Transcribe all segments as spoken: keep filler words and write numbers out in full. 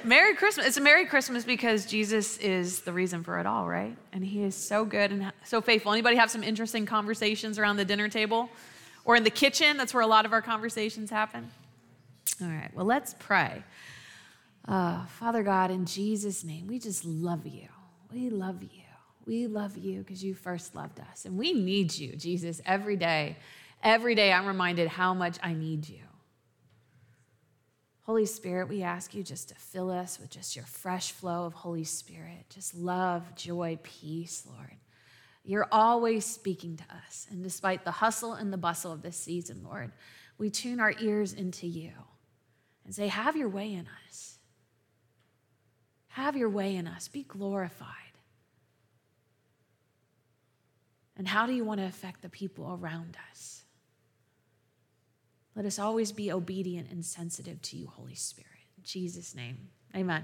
Merry Christmas. It's a Merry Christmas because Jesus is the reason for it all, right? And he is so good and so faithful. Anybody have some interesting conversations around the dinner table or in the kitchen? That's where a lot of our conversations happen. All right, well, let's pray. Uh, Father God, in Jesus' name, we just love you. We love you. We love you because you first loved us. And we need you, Jesus, every day. Every day I'm reminded how much I need you. Holy Spirit, we ask you just to fill us with just your fresh flow of Holy Spirit. Just love, joy, peace, Lord. You're always speaking to us. And despite the hustle and the bustle of this season, Lord, we tune our ears into you and say, have your way in us. Have your way in us. Be glorified. And how do you want to affect the people around us? Let us always be obedient and sensitive to you, Holy Spirit. In Jesus' name, amen.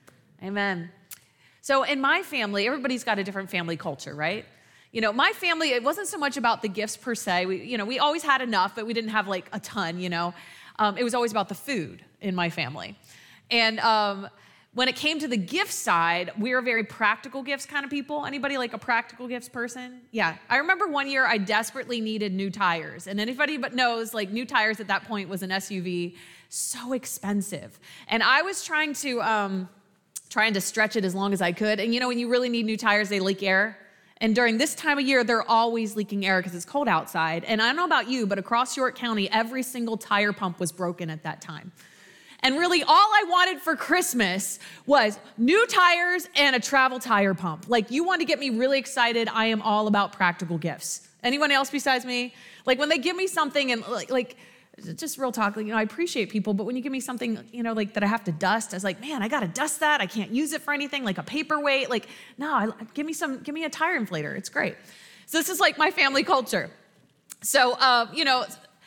Amen. So in my family, everybody's got a different family culture, right? You know, my family, it wasn't so much about the gifts per se. We, you know, we always had enough, but we didn't have like a ton, you know. Um, it was always about the food in my family. And um, when it came to the gift side, we were very practical gifts kind of people. Anybody like a practical gifts person? Yeah. I remember one year I desperately needed new tires. And anybody but knows, like new tires at that point was an S U V, so expensive. And I was trying to, um, trying to stretch it as long as I could. And you know, when you really need new tires, they leak air. And during this time of year, they're always leaking air because it's cold outside. And I don't know about you, but across York County, every single tire pump was broken at that time. And really all I wanted for Christmas was new tires and a travel tire pump. Like you want to get me really excited. I am all about practical gifts. Anyone else besides me? Like when they give me something and like, like just real talk, like, you know, I appreciate people, but when you give me something, you know, like that I have to dust, I was like, man, I got to dust that. I can't use it for anything like a paperweight. Like, no, I, give me some, give me a tire inflator. It's great. So this is like my family culture. So, uh, you know,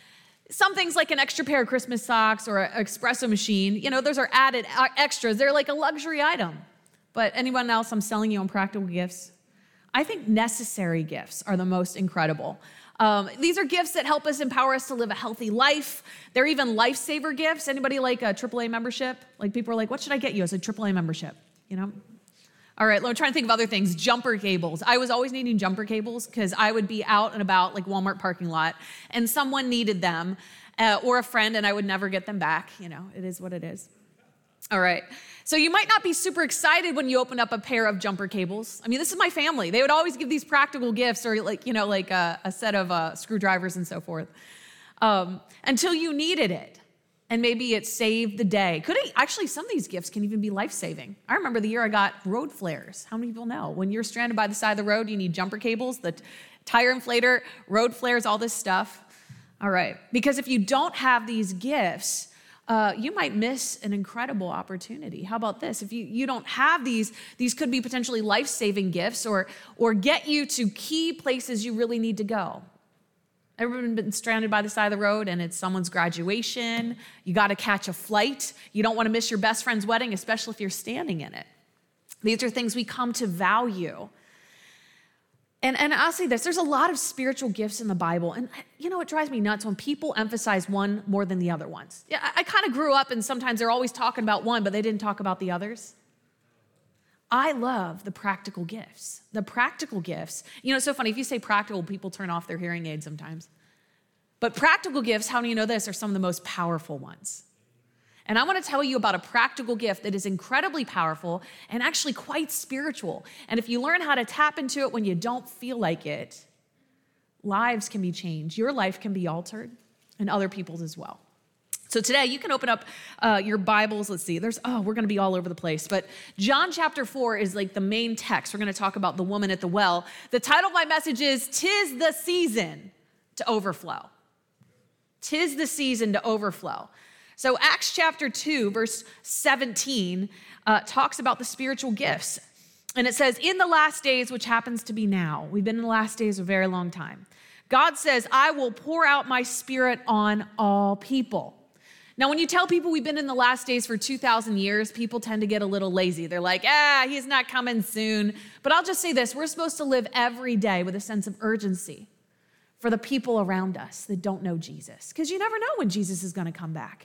some things like an extra pair of Christmas socks or an espresso machine, you know, those are added extras. They're like a luxury item. But anyone else, I'm selling you on practical gifts. I think necessary gifts are the most incredible. Um, these are gifts that help us, empower us to live a healthy life. They're even lifesaver gifts. Anybody like a triple A membership? Like people are like, what should I get you as a triple A membership? You know? All right, I'm trying to think of other things. Jumper cables. I was always needing jumper cables because I would be out and about like Walmart parking lot and someone needed them uh, or a friend and I would never get them back. You know, it is what it is. All right. So you might not be super excited when you open up a pair of jumper cables. I mean, this is my family. They would always give these practical gifts or like, you know, like a, a set of uh, screwdrivers and so forth um, until you needed it. And maybe it saved the day. Could it, actually, some of these gifts can even be life-saving. I remember the year I got road flares. How many people know? When you're stranded by the side of the road, you need jumper cables, the tire inflator, road flares, all this stuff. All right. Because if you don't have these gifts, uh, you might miss an incredible opportunity. How about this? If you, you don't have these, these could be potentially life-saving gifts or, or get you to key places you really need to go. Everyone been stranded by the side of the road and it's someone's graduation. You got to catch a flight. You don't want to miss your best friend's wedding, especially if you're standing in it. These are things we come to value. And, and I'll say this, there's a lot of spiritual gifts in the Bible. And you know, it drives me nuts when people emphasize one more than the other ones. Yeah, I, I kind of grew up and sometimes they're always talking about one, but they didn't talk about the others. I love the practical gifts. The practical gifts. You know, it's so funny. If you say practical, people turn off their hearing aids sometimes. But practical gifts, how do you know this, are some of the most powerful ones. And I want to tell you about a practical gift that is incredibly powerful and actually quite spiritual. And if you learn how to tap into it when you don't feel like it, lives can be changed. Your life can be altered and other people's as well. So today you can open up uh, your Bibles. Let's see, there's, oh, we're going to be all over the place. But John chapter four is like the main text. We're going to talk about the woman at the well. The title of my message is, "'Tis the Season to Overflow." "'Tis the season to overflow." So Acts chapter two, verse seventeen, uh, talks about the spiritual gifts. And it says, in the last days, which happens to be now, we've been in the last days a very long time, God says, I will pour out my spirit on all people. Now, when you tell people we've been in the last days for two thousand years, people tend to get a little lazy. They're like, ah, he's not coming soon. But I'll just say this, we're supposed to live every day with a sense of urgency for the people around us that don't know Jesus. Because you never know when Jesus is going to come back.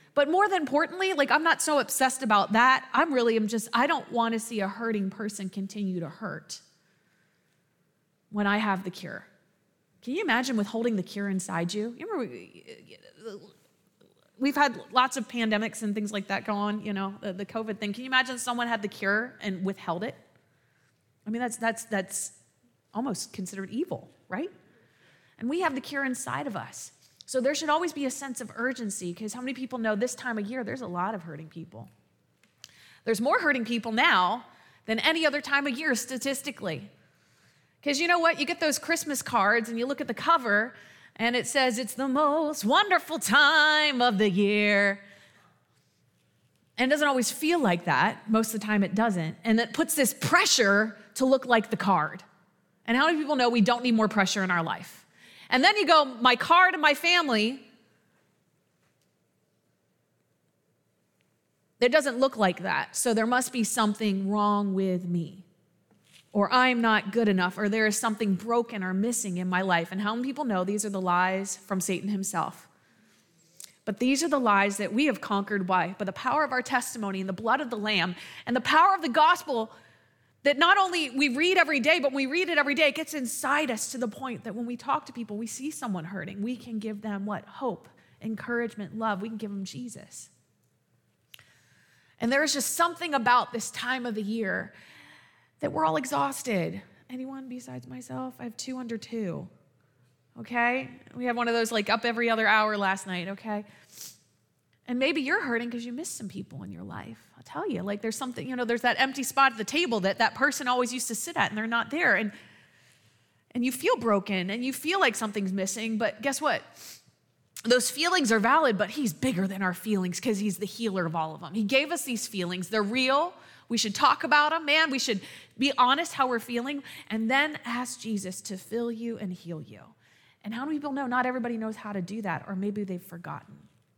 But more than importantly, like I'm not so obsessed about that. I'm really, I'm just, I don't want to see a hurting person continue to hurt when I have the cure. Can you imagine withholding the cure inside you? You remember, we, we've had lots of pandemics and things like that go on, you know, the, the COVID thing. Can you imagine someone had the cure and withheld it? I mean, that's that's that's almost considered evil, right? And we have the cure inside of us. So there should always be a sense of urgency, because how many people know this time of year, there's a lot of hurting people. There's more hurting people now than any other time of year statistically. Because you know what? You get those Christmas cards and you look at the cover and it says, it's the most wonderful time of the year. And it doesn't always feel like that. Most of the time it doesn't. And it puts this pressure to look like the card. And how many people know we don't need more pressure in our life? And then you go, my card and my family, it doesn't look like that. So there must be something wrong with me. Or I'm not good enough, or there is something broken or missing in my life. And how many people know these are the lies from Satan himself? But these are the lies that we have conquered. Why? By the power of our testimony and the blood of the Lamb and the power of the gospel that not only we read every day, but when we read it every day, it gets inside us to the point that when we talk to people, we see someone hurting, we can give them what? Hope, encouragement, love. We can give them Jesus. And there's just something about this time of the year that we're all exhausted. Anyone besides myself? I have two under two, okay? We had one of those like up every other hour last night, okay? And maybe you're hurting because you missed some people in your life. I'll tell you, like there's something, you know, there's that empty spot at the table that that person always used to sit at and they're not there. And, and you feel broken and you feel like something's missing, but guess what? Those feelings are valid, but he's bigger than our feelings because he's the healer of all of them. He gave us these feelings. They're real. We should talk about them, man. We should be honest how we're feeling and then ask Jesus to fill you and heal you. And how many people know not everybody knows how to do that, or maybe they've forgotten.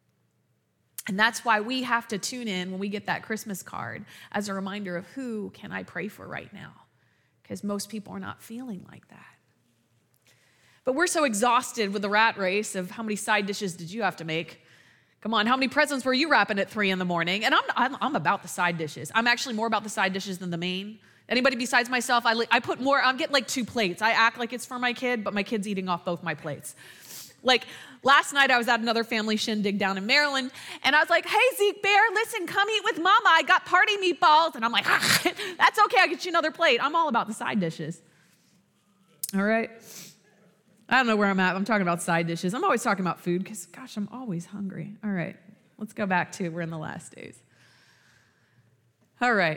And that's why we have to tune in when we get that Christmas card as a reminder of who can I pray for right now? Because most people are not feeling like that. But we're so exhausted with the rat race of how many side dishes did you have to make? Come on, how many presents were you wrapping at three in the morning? And I'm, I'm, I'm about the side dishes. I'm actually more about the side dishes than the main. Anybody besides myself, I, I put more, I'm getting like two plates. I act like it's for my kid, but my kid's eating off both my plates. Like last night I was at another family shindig down in Maryland and I was like, hey, Zeke Bear, listen, come eat with mama. I got party meatballs. And I'm like, ah, that's okay. I'll get you another plate. I'm all about the side dishes. All right. I don't know where I'm at. I'm talking about side dishes. I'm always talking about food because, gosh, I'm always hungry. All right. Let's go back to we're in the last days. All right.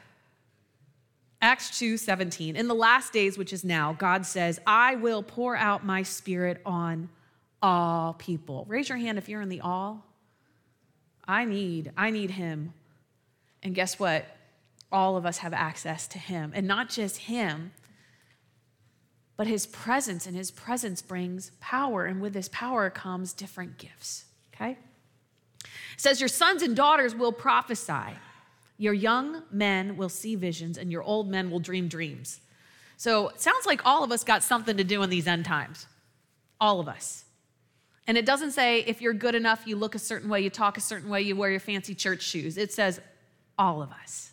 Acts two seventeen. In the last days, which is now, God says, I will pour out my spirit on all people. Raise your hand if you're in the all. I need, I need him. And guess what? All of us have access to him. And not just him, but his presence. And his presence brings power. And with this power comes different gifts. Okay? It says, your sons and daughters will prophesy. Your young men will see visions, and your old men will dream dreams. So it sounds like all of us got something to do in these end times. All of us. And it doesn't say if you're good enough, you look a certain way, you talk a certain way, you wear your fancy church shoes. It says all of us.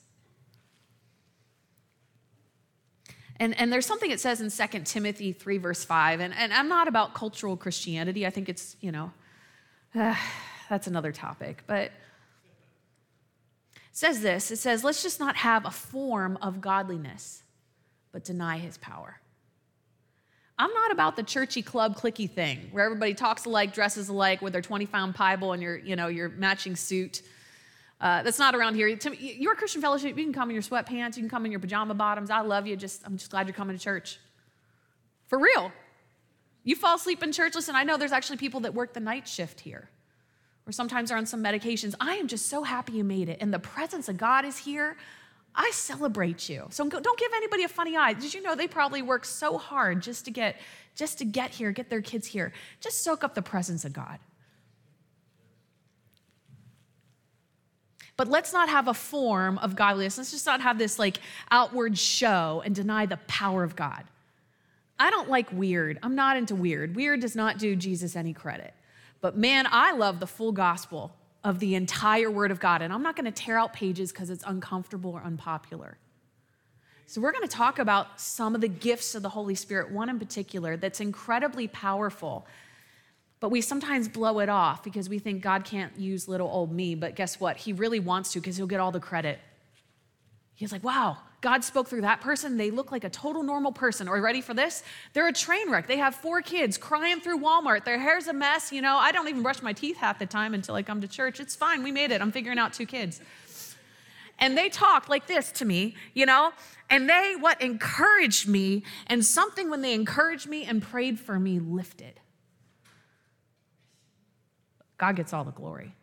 And, and there's something it says in Second Timothy three, verse five, and, and I'm not about cultural Christianity. I think it's, you know, uh, that's another topic. But it says this, it says, let's just not have a form of godliness, but deny his power. I'm not about the churchy club clicky thing where everybody talks alike, dresses alike with their twenty pound Bible and your, you know, your matching suit. Uh, that's not around here. You're a Christian fellowship. You can come in your sweatpants. You can come in your pajama bottoms. I love you. Just I'm just glad you're coming to church. For real. You fall asleep in church. Listen, I know there's actually people that work the night shift here, or sometimes are on some medications. I am just so happy you made it. And the presence of God is here. I celebrate you. So don't give anybody a funny eye. Did you know they probably work so hard just to get, just to get here, get their kids here? Just soak up the presence of God. But let's not have a form of godliness. Let's just not have this like outward show and deny the power of God. I don't like weird. I'm not into weird. Weird does not do Jesus any credit. But man, I love the full gospel of the entire Word of God. And I'm not going to tear out pages because it's uncomfortable or unpopular. So we're going to talk about some of the gifts of the Holy Spirit, one in particular that's incredibly powerful, but we sometimes blow it off because we think God can't use little old me, but guess what? He really wants to because he'll get all the credit. He's like, wow, God spoke through that person. They look like a total normal person. Or ready for this? They're a train wreck. They have four kids crying through Walmart. Their hair's a mess. You know, I don't even brush my teeth half the time until I come to church. It's fine. We made it. I'm figuring out two kids. And they talk like this to me, you know, and they, what, encouraged me, and something when they encouraged me and prayed for me lifted. God gets all the glory.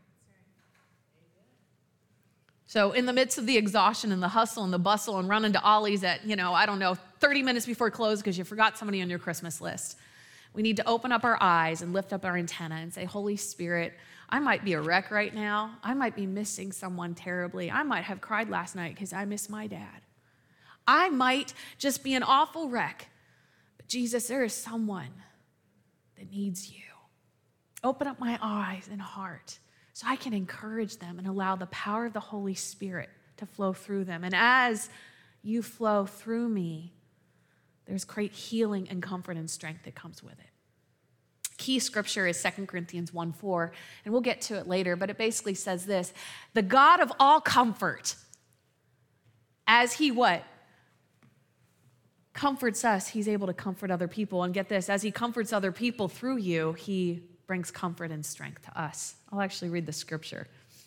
So in the midst of the exhaustion and the hustle and the bustle and running to Ollie's at, you know, I don't know, thirty minutes before close because you forgot somebody on your Christmas list, we need to open up our eyes and lift up our antenna and say, Holy Spirit, I might be a wreck right now. I might be missing someone terribly. I might have cried last night because I miss my dad. I might just be an awful wreck. But Jesus, there is someone that needs you. Open up my eyes and heart so I can encourage them and allow the power of the Holy Spirit to flow through them. And as you flow through me, there's great healing and comfort and strength that comes with it. Key scripture is Second Corinthians one four, and we'll get to it later, but it basically says this: the God of all comfort, as he what? Comforts us, he's able to comfort other people. And get this, as he comforts other people through you, he brings comfort and strength to us. I'll actually read the scripture.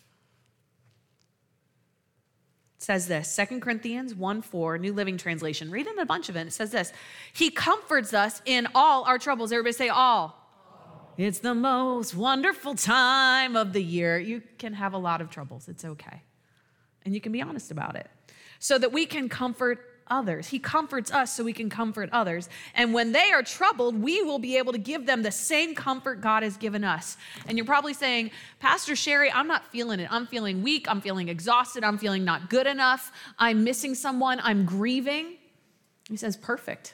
It says this, Second Corinthians one four, New Living Translation. Read in a bunch of it. It says this: he comforts us in all our troubles. Everybody say all. all. It's the most wonderful time of the year. You can have a lot of troubles. It's okay. And you can be honest about it. So that we can comfort others. He comforts us so we can comfort others. And when they are troubled, we will be able to give them the same comfort God has given us. And you're probably saying, Pastor Sherry, I'm not feeling it. I'm feeling weak. I'm feeling exhausted. I'm feeling not good enough. I'm missing someone. I'm grieving. He says, perfect.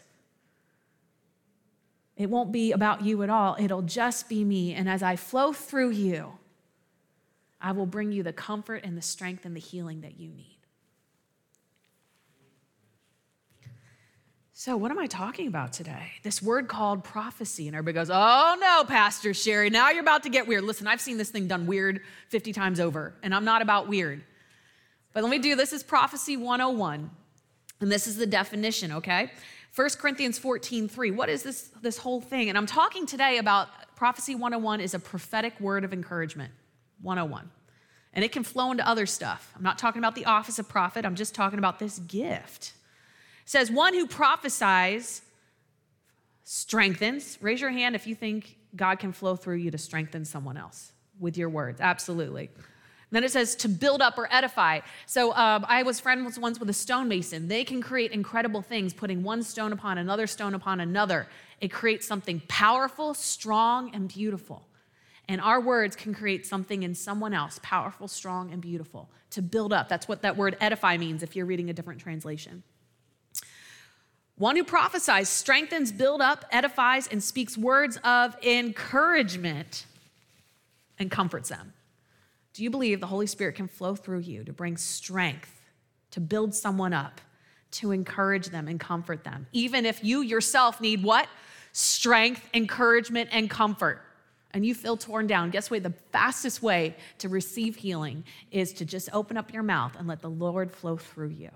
It won't be about you at all. It'll just be me. And as I flow through you, I will bring you the comfort and the strength and the healing that you need. So what am I talking about today? This word called prophecy. And everybody goes, oh no, Pastor Sherry, now you're about to get weird. Listen, I've seen this thing done weird fifty times over, and I'm not about weird. But let me do, this is Prophecy one oh one, and this is the definition, okay? First Corinthians fourteen three, what is this, this whole thing? And I'm talking today about Prophecy one oh one is a prophetic word of encouragement, one oh one. And it can flow into other stuff. I'm not talking about the office of prophet, I'm just talking about this gift. It says, one who prophesies strengthens. Raise your hand if you think God can flow through you to strengthen someone else with your words. Absolutely. And then it says to build up or edify. So um, I was friends once with a stonemason. They can create incredible things, putting one stone upon another stone upon another. It creates something powerful, strong, and beautiful. And our words can create something in someone else, powerful, strong, and beautiful, to build up. That's what that word edify means if you're reading a different translation. One who prophesies, strengthens, builds up, edifies, and speaks words of encouragement and comforts them. Do you believe the Holy Spirit can flow through you to bring strength, to build someone up, to encourage them and comfort them? Even if you yourself need what? Strength, encouragement, and comfort. And you feel torn down. Guess what? The fastest way to receive healing is to just open up your mouth and let the Lord flow through you.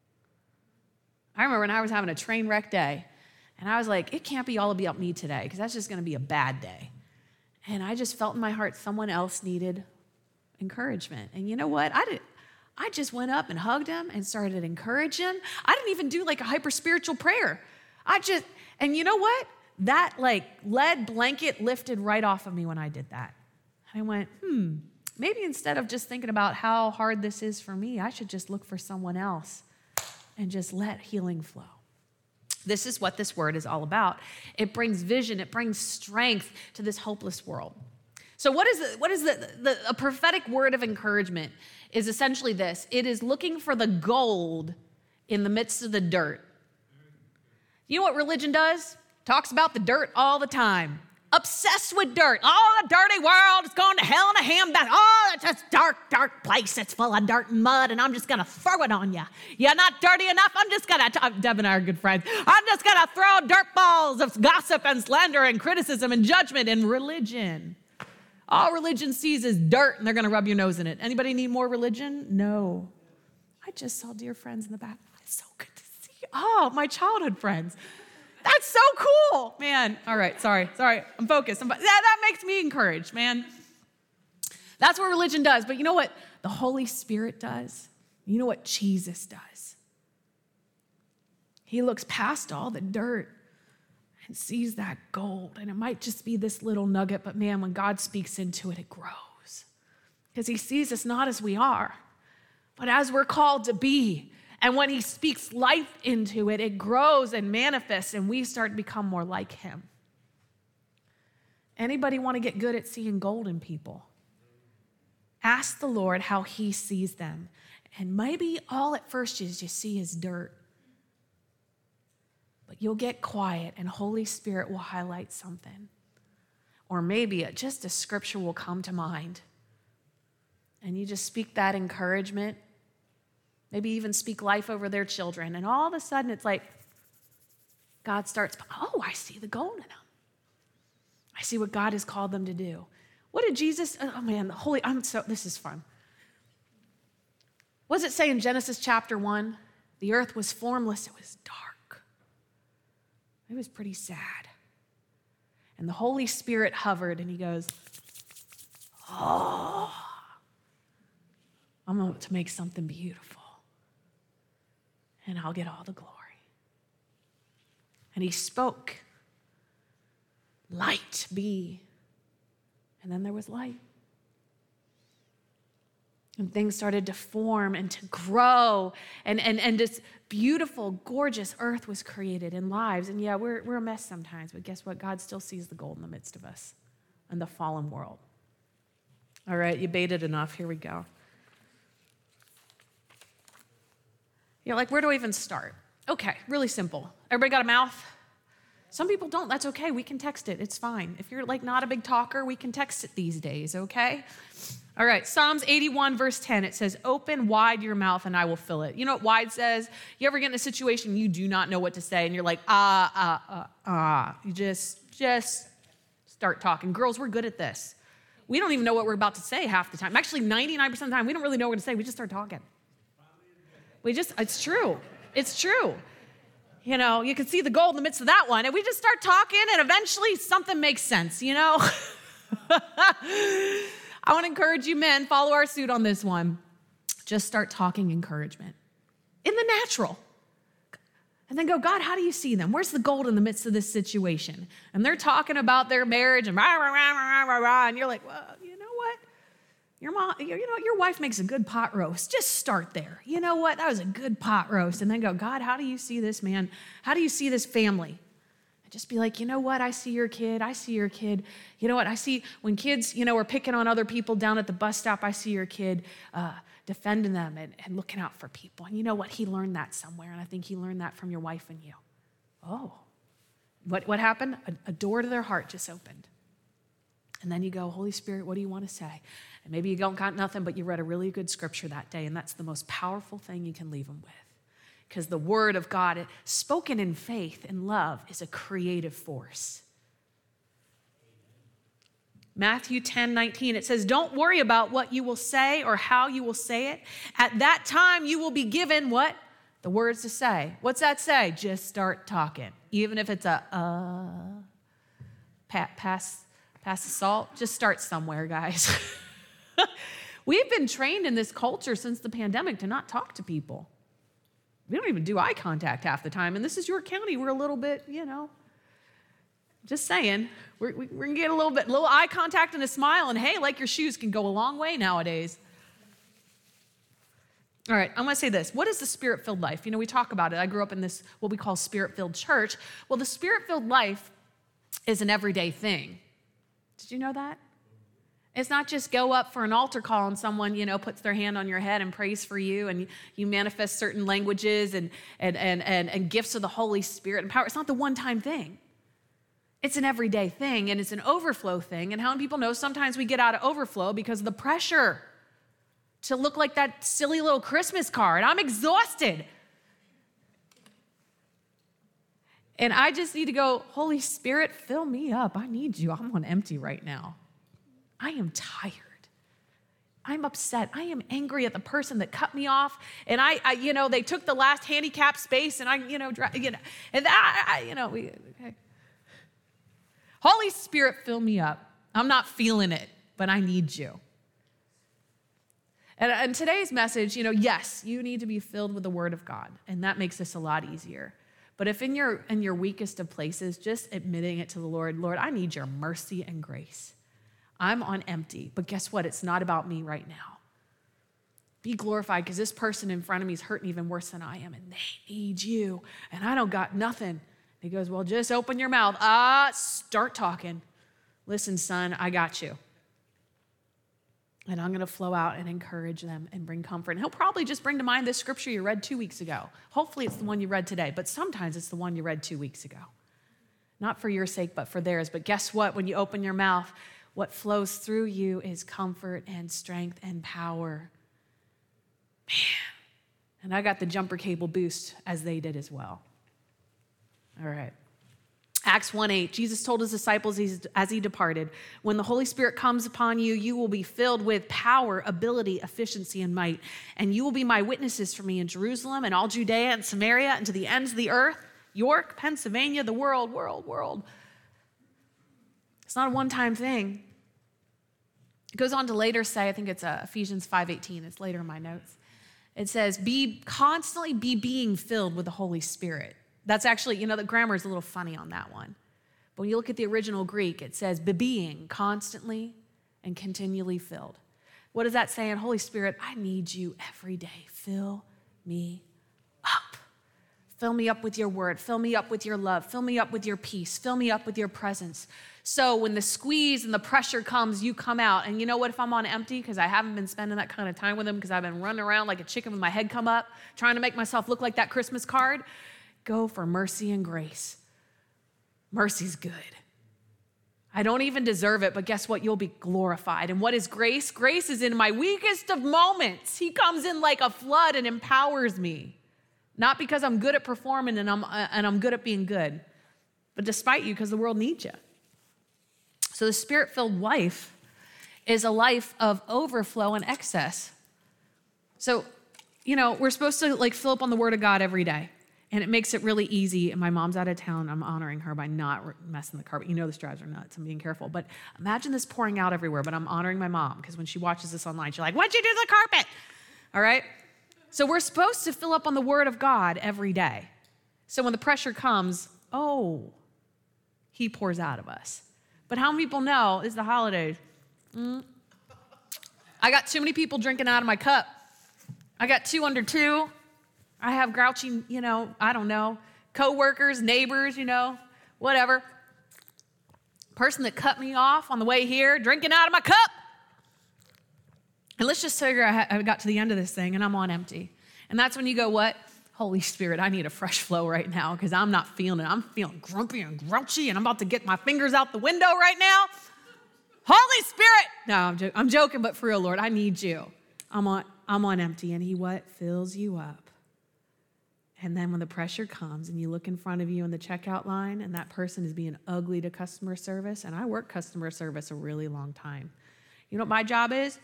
I remember when I was having a train wreck day, and I was like, it can't be all about me today, because that's just going to be a bad day. And I just felt in my heart someone else needed encouragement. And you know what? I did. I just went up and hugged him and started encouraging him. I didn't even do like a hyper spiritual prayer. I just, and you know what? That like lead blanket lifted right off of me when I did that. I went, hmm, maybe instead of just thinking about how hard this is for me, I should just look for someone else and just let healing flow. This is what this word is all about. It brings vision, it brings strength to this hopeless world. So what is the, what is the, the a prophetic word of encouragement is essentially this. It is looking for the gold in the midst of the dirt. You know what religion does? Talks about the dirt all the time. Obsessed with dirt. Oh, the dirty world is going to hell in a handbasket. Oh, it's a dark, dark place. It's full of dirt and mud, and I'm just going to throw it on you. You're not dirty enough. I'm just going to, Deb and I are good friends. I'm just going to throw dirt balls of gossip and slander and criticism and judgment and religion. All religion sees is dirt, and they're going to rub your nose in it. Anybody need more religion? No. I just saw dear friends in the back. It's so good to see you. Oh, my childhood friends. That's so cool, man. All right, sorry, sorry. I'm focused. I'm, that, that makes me encouraged, man. That's what religion does. But you know what the Holy Spirit does? You know what Jesus does? He looks past all the dirt and sees that gold. And it might just be this little nugget, but man, when God speaks into it, it grows. Because he sees us not as we are, but as we're called to be. And when he speaks life into it, it grows and manifests, and we start to become more like him. Anybody want to get good at seeing gold in people? Ask the Lord how he sees them. And maybe all at first is you see is dirt. But you'll get quiet, and Holy Spirit will highlight something. Or maybe a, just a scripture will come to mind. And you just speak that encouragement. Maybe even speak life over their children. And all of a sudden, it's like God starts, oh, I see the gold in them. I see what God has called them to do. What did Jesus, oh man, the Holy, I'm so, this is fun. What does it say in Genesis chapter one? The earth was formless, it was dark. It was pretty sad. And the Holy Spirit hovered, and he goes, oh, I'm going to make something beautiful. And I'll get all the glory. And he spoke, light be. And then there was light. And things started to form and to grow. And, and, and this beautiful, gorgeous earth was created in lives. And yeah, we're, we're a mess sometimes, but guess what? God still sees the gold in the midst of us and the fallen world. All right, you baited enough. Here we go. You're like, where do I even start? Okay, really simple. Everybody got a mouth? Some people don't. That's okay. We can text it. It's fine. If you're like not a big talker, we can text it these days, okay? All right, Psalms eighty-one, verse ten, it says, open wide your mouth and I will fill it. You know what wide says? You ever get in a situation you do not know what to say and you're like, ah, ah, ah, ah. You just, just start talking. Girls, we're good at this. We don't even know what we're about to say half the time. Actually, ninety-nine percent of the time, we don't really know what to say. We just start talking. We just, it's true. It's true. You know, you can see the gold in the midst of that one. And we just start talking and eventually something makes sense, you know? I want to encourage you men, follow our suit on this one. Just start talking encouragement in the natural. And then go, God, how do you see them? Where's the gold in the midst of this situation? And they're talking about their marriage and rah, rah, rah, rah, rah, rah. And you're like, well, you know what? Your mom, you know, your wife makes a good pot roast. Just start there. You know what? That was a good pot roast. And then go, God, how do you see this man? How do you see this family? And just be like, you know what? I see your kid. I see your kid. You know what? I see when kids, you know, are picking on other people down at the bus stop, I see your kid uh, defending them and, and looking out for people. And you know what? He learned that somewhere. And I think he learned that from your wife and you. Oh, what, what happened? A, a door to their heart just opened. And then you go, Holy Spirit, what do you want to say? And maybe you don't got nothing, but you read a really good scripture that day, and that's the most powerful thing you can leave them with. Because the word of God, spoken in faith and love, is a creative force. Matthew ten nineteen, it says, don't worry about what you will say or how you will say it. At that time, you will be given what? The words to say. What's that say? Just start talking. Even if it's a, uh, pass, pass the salt, just start somewhere, guys. We've been trained in this culture since the pandemic to not talk to people. We don't even do eye contact half the time. And this is York County. We're a little bit, you know, just saying. We're, we're going to get a little bit, a little eye contact and a smile. And hey, like your shoes can go a long way nowadays. All right, I'm going to say this. What is the spirit-filled life? You know, we talk about it. I grew up in this, what we call spirit-filled church. Well, the spirit-filled life is an everyday thing. Did you know that? It's not just go up for an altar call and someone, you know, puts their hand on your head and prays for you and you, you manifest certain languages and, and, and, and, and gifts of the Holy Spirit and power. It's not the one-time thing. It's an everyday thing, and it's an overflow thing. And how many people know sometimes we get out of overflow because of the pressure to look like that silly little Christmas card. I'm exhausted. And I just need to go, Holy Spirit, fill me up. I need you. I'm on empty right now. I am tired. I'm upset. I am angry at the person that cut me off. And I, I you know, they took the last handicap space, and I, you know, dry, you know, and I, I you know, we, okay. Holy Spirit, fill me up. I'm not feeling it, but I need you. And, and today's message, you know, yes, you need to be filled with the Word of God, and that makes this a lot easier. But if in your in your weakest of places, just admitting it to the Lord, Lord, I need your mercy and grace. I'm on empty, but guess what? It's not about me right now. Be glorified, because this person in front of me is hurting even worse than I am, and they need you, and I don't got nothing. He goes, well, just open your mouth. Ah, start talking. Listen, son, I got you. And I'm going to flow out and encourage them and bring comfort. And he'll probably just bring to mind this scripture you read two weeks ago. Hopefully it's the one you read today, but sometimes it's the one you read two weeks ago. Not for your sake, but for theirs. But guess what? When you open your mouth, what flows through you is comfort and strength and power. Man. And I got the jumper cable boost as they did as well. All right. Acts one eight, Jesus told his disciples as he departed, when the Holy Spirit comes upon you, you will be filled with power, ability, efficiency, and might. And you will be my witnesses for me in Jerusalem and all Judea and Samaria and to the ends of the earth, York, Pennsylvania, the world, world, world. It's not a one-time thing. It goes on to later say, I think it's uh, Ephesians five eighteen, it's later in my notes. It says, be constantly be being filled with the Holy Spirit. That's actually, you know, the grammar is a little funny on that one. But when you look at the original Greek, it says, be being constantly and continually filled. What is that saying? Holy Spirit, I need you every day. Fill me up. Fill me up with your word. Fill me up with your love. Fill me up with your peace. Fill me up with your presence. So when the squeeze and the pressure comes, you come out. And you know what? If I'm on empty, because I haven't been spending that kind of time with him, because I've been running around like a chicken with my head come up, trying to make myself look like that Christmas card, go for mercy and grace. Mercy's good. I don't even deserve it, but guess what? You'll be glorified. And what is grace? Grace is in my weakest of moments. He comes in like a flood and empowers me. Not because I'm good at performing and I'm, uh, and I'm good at being good, but despite you, because the world needs you. So the Spirit-filled life is a life of overflow and excess. So, you know, we're supposed to like fill up on the Word of God every day. And it makes it really easy. And my mom's out of town. I'm honoring her by not messing the carpet. You know this drives her nuts. I'm being careful. But imagine this pouring out everywhere. But I'm honoring my mom, because when she watches this online, she's like, what'd you do to the carpet? All right? So we're supposed to fill up on the Word of God every day. So when the pressure comes, oh, he pours out of us. But how many people know it's the holidays? Mm. I got too many people drinking out of my cup. I got two under two. I have grouchy, you know, I don't know, coworkers, neighbors, you know, whatever. Person that cut me off on the way here, drinking out of my cup. And let's just figure I, I got to the end of this thing and I'm on empty. And that's when you go, what? Holy Spirit, I need a fresh flow right now, because I'm not feeling it. I'm feeling grumpy and grouchy, and I'm about to get my fingers out the window right now. Holy Spirit. No, I'm, jo- I'm joking, but for real, Lord, I need you. I'm on, I'm on empty. And he what? Fills you up. And then when the pressure comes and you look in front of you in the checkout line and that person is being ugly to customer service, and I work customer service a really long time. You know what my job is?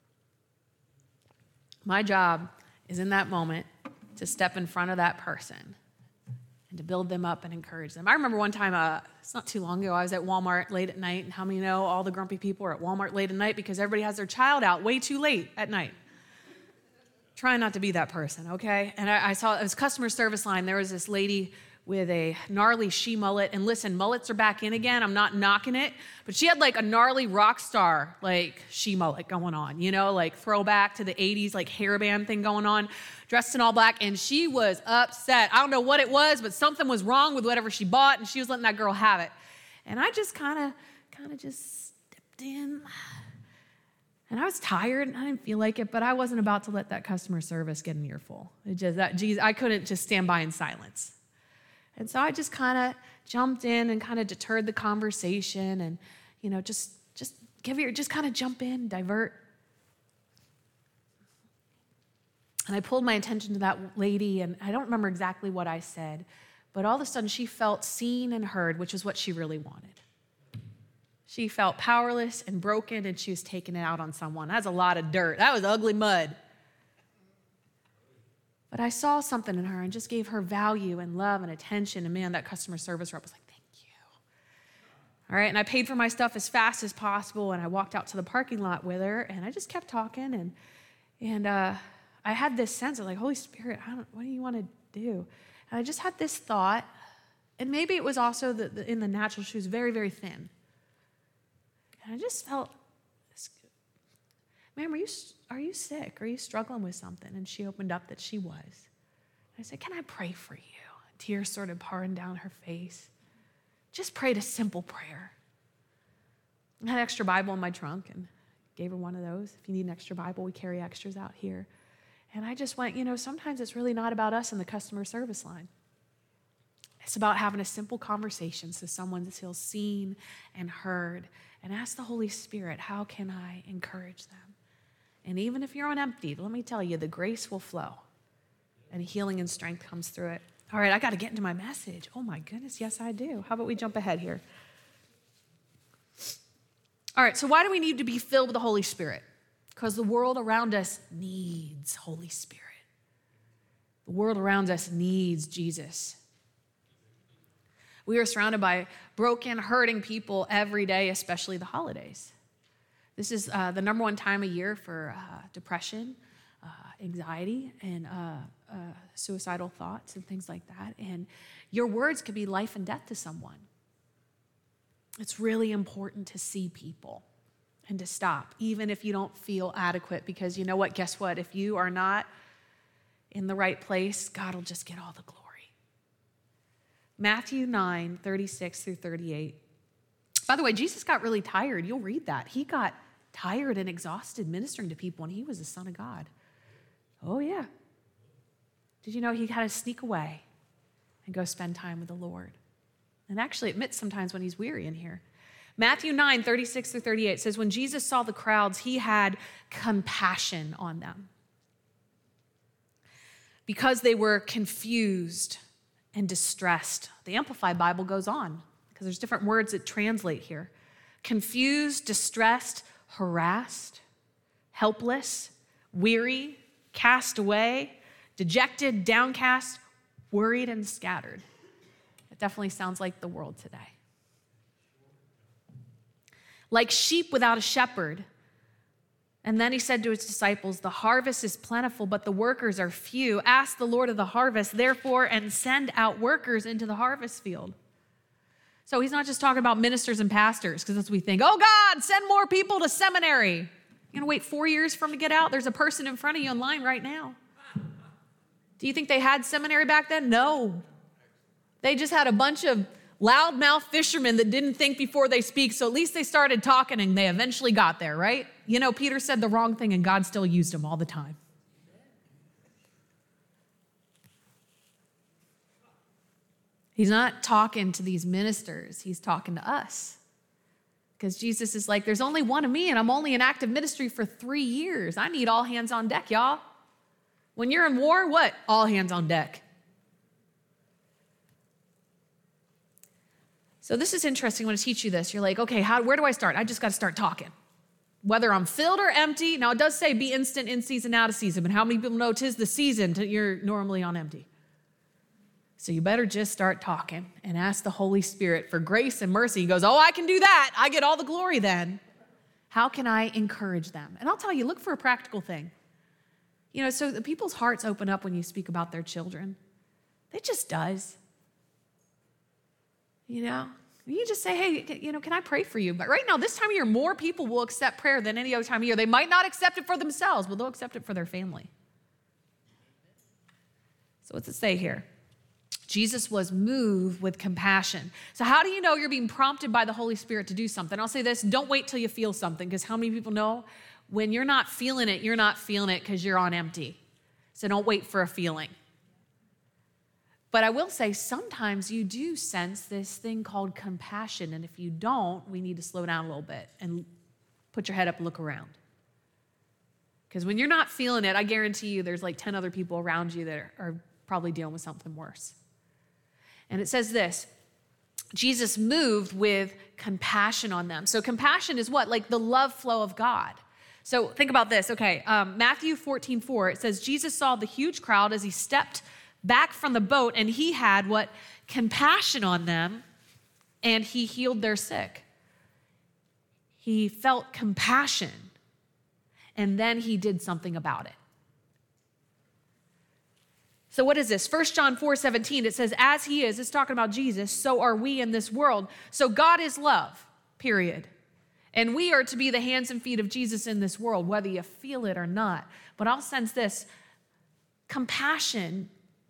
My job is in that moment to step in front of that person and to build them up and encourage them. I remember one time, uh, it's not too long ago, I was at Walmart late at night, and how many know all the grumpy people are at Walmart late at night because everybody has their child out way too late at night. Try not to be that person, okay? And I, I saw, it was customer service line. There was this lady with a gnarly she mullet. And listen, mullets are back in again. I'm not knocking it. But she had like a gnarly rock star, like she mullet going on, you know, like throwback to the eighties, like hairband thing going on, dressed in all black. And she was upset. I don't know what it was, but something was wrong with whatever she bought. And she was letting that girl have it. And I just kind of, kind of just stepped in. And I was tired, and I didn't feel like it, but I wasn't about to let that customer service get an earful. It just, that, geez, I couldn't just stand by in silence. And so I just kind of jumped in and kind of deterred the conversation and, you know, just, just give your, just kind of jump in, divert. And I pulled my attention to that lady, and I don't remember exactly what I said, but all of a sudden she felt seen and heard, which is what she really wanted. She felt powerless and broken, and she was taking it out on someone. That's a lot of dirt. That was ugly mud. But I saw something in her and just gave her value and love and attention. And man, that customer service rep was like, thank you. All right, and I paid for my stuff as fast as possible, and I walked out to the parking lot with her, and I just kept talking, and and uh, I had this sense of like, Holy Spirit, I don't, what do you want to do? And I just had this thought, and maybe it was also the, the, in the natural, she was very, very thin. And I just felt, ma'am, are you, are you sick? Are you struggling with something? And she opened up that she was. And I said, can I pray for you? Tears started pouring down her face. Just prayed a simple prayer. I had an extra Bible in my trunk and gave her one of those. If you need an extra Bible, we carry extras out here. And I just went, you know, sometimes it's really not about us in the customer service line. It's about having a simple conversation so someone feels seen and heard. And ask the Holy Spirit, how can I encourage them? And even if you're on empty, let me tell you, the grace will flow. And healing and strength comes through it. All right, I got to get into my message. Oh my goodness, yes I do. How about we jump ahead here? All right, so why do we need to be filled with the Holy Spirit? Because the world around us needs Holy Spirit. The world around us needs Jesus. We are surrounded by broken, hurting people every day, especially the holidays. This is uh, the number one time a year for uh, depression, uh, anxiety, and uh, uh, suicidal thoughts and things like that. And your words could be life and death to someone. It's really important to see people and to stop, even if you don't feel adequate, because you know what? Guess what? If you are not in the right place, God will just get all the glory. Matthew nine, thirty-six through thirty-eight. By the way, Jesus got really tired. You'll read that. He got tired and exhausted ministering to people, and he was the Son of God. Oh, yeah. Did you know he had to sneak away and go spend time with the Lord? And actually admits sometimes when he's weary in here. Matthew nine, thirty-six through thirty-eight says, when Jesus saw the crowds, he had compassion on them because they were confused and distressed. The Amplified Bible goes on because there's different words that translate here. Confused, distressed, harassed, helpless, weary, cast away, dejected, downcast, worried, and scattered. It definitely sounds like the world today. Like sheep without a shepherd. And then he said to his disciples, the harvest is plentiful, but the workers are few. Ask the Lord of the harvest, therefore, and send out workers into the harvest field. So he's not just talking about ministers and pastors, because that's what we think. Oh, God, send more people to seminary. You're going to wait four years for them to get out? There's a person in front of you in line right now. Do you think they had seminary back then? No. They just had a bunch of loudmouth fishermen that didn't think before they speak, so at least they started talking and they eventually got there, right? You know, Peter said the wrong thing and God still used him all the time. He's not talking to these ministers, he's talking to us. Because Jesus is like, there's only one of me and I'm only in active ministry for three years. I need all hands on deck, y'all. When you're in war, what? All hands on deck. So this is interesting when I teach you this. You're like, okay, how, where do I start? I just got to start talking. Whether I'm filled or empty. Now, it does say be instant, in season, out of season. But how many people know 'tis the season to, you're normally on empty? So you better just start talking and ask the Holy Spirit for grace and mercy. He goes, oh, I can do that. I get all the glory then. How can I encourage them? And I'll tell you, look for a practical thing. You know, so the people's hearts open up when you speak about their children. It just does. You know, you just say, hey, you know, can I pray for you? But right now, this time of year, more people will accept prayer than any other time of year. They might not accept it for themselves, but they'll accept it for their family. So what's it say here? Jesus was moved with compassion. So how do you know you're being prompted by the Holy Spirit to do something? I'll say this, don't wait till you feel something, because how many people know when you're not feeling it, you're not feeling it because you're on empty. So don't wait for a feeling. But I will say sometimes you do sense this thing called compassion. And if you don't, we need to slow down a little bit and put your head up and look around. Because when you're not feeling it, I guarantee you there's like ten other people around you that are probably dealing with something worse. And it says this, Jesus moved with compassion on them. So compassion is what? Like the love flow of God. So think about this. Okay, um, Matthew fourteen four, it says, Jesus saw the huge crowd as he stepped back from the boat, and he had what? Compassion on them, and he healed their sick. He felt compassion, and then he did something about it. So what is this? First John four seventeen, it says, as he is, it's talking about Jesus, so are we in this world. So God is love, period. And we are to be the hands and feet of Jesus in this world, whether you feel it or not. But I'll sense this, compassion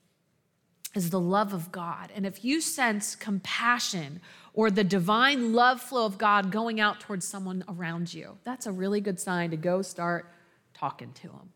is the love of God. And if you sense compassion or the divine love flow of God going out towards someone around you, that's a really good sign to go start talking to them.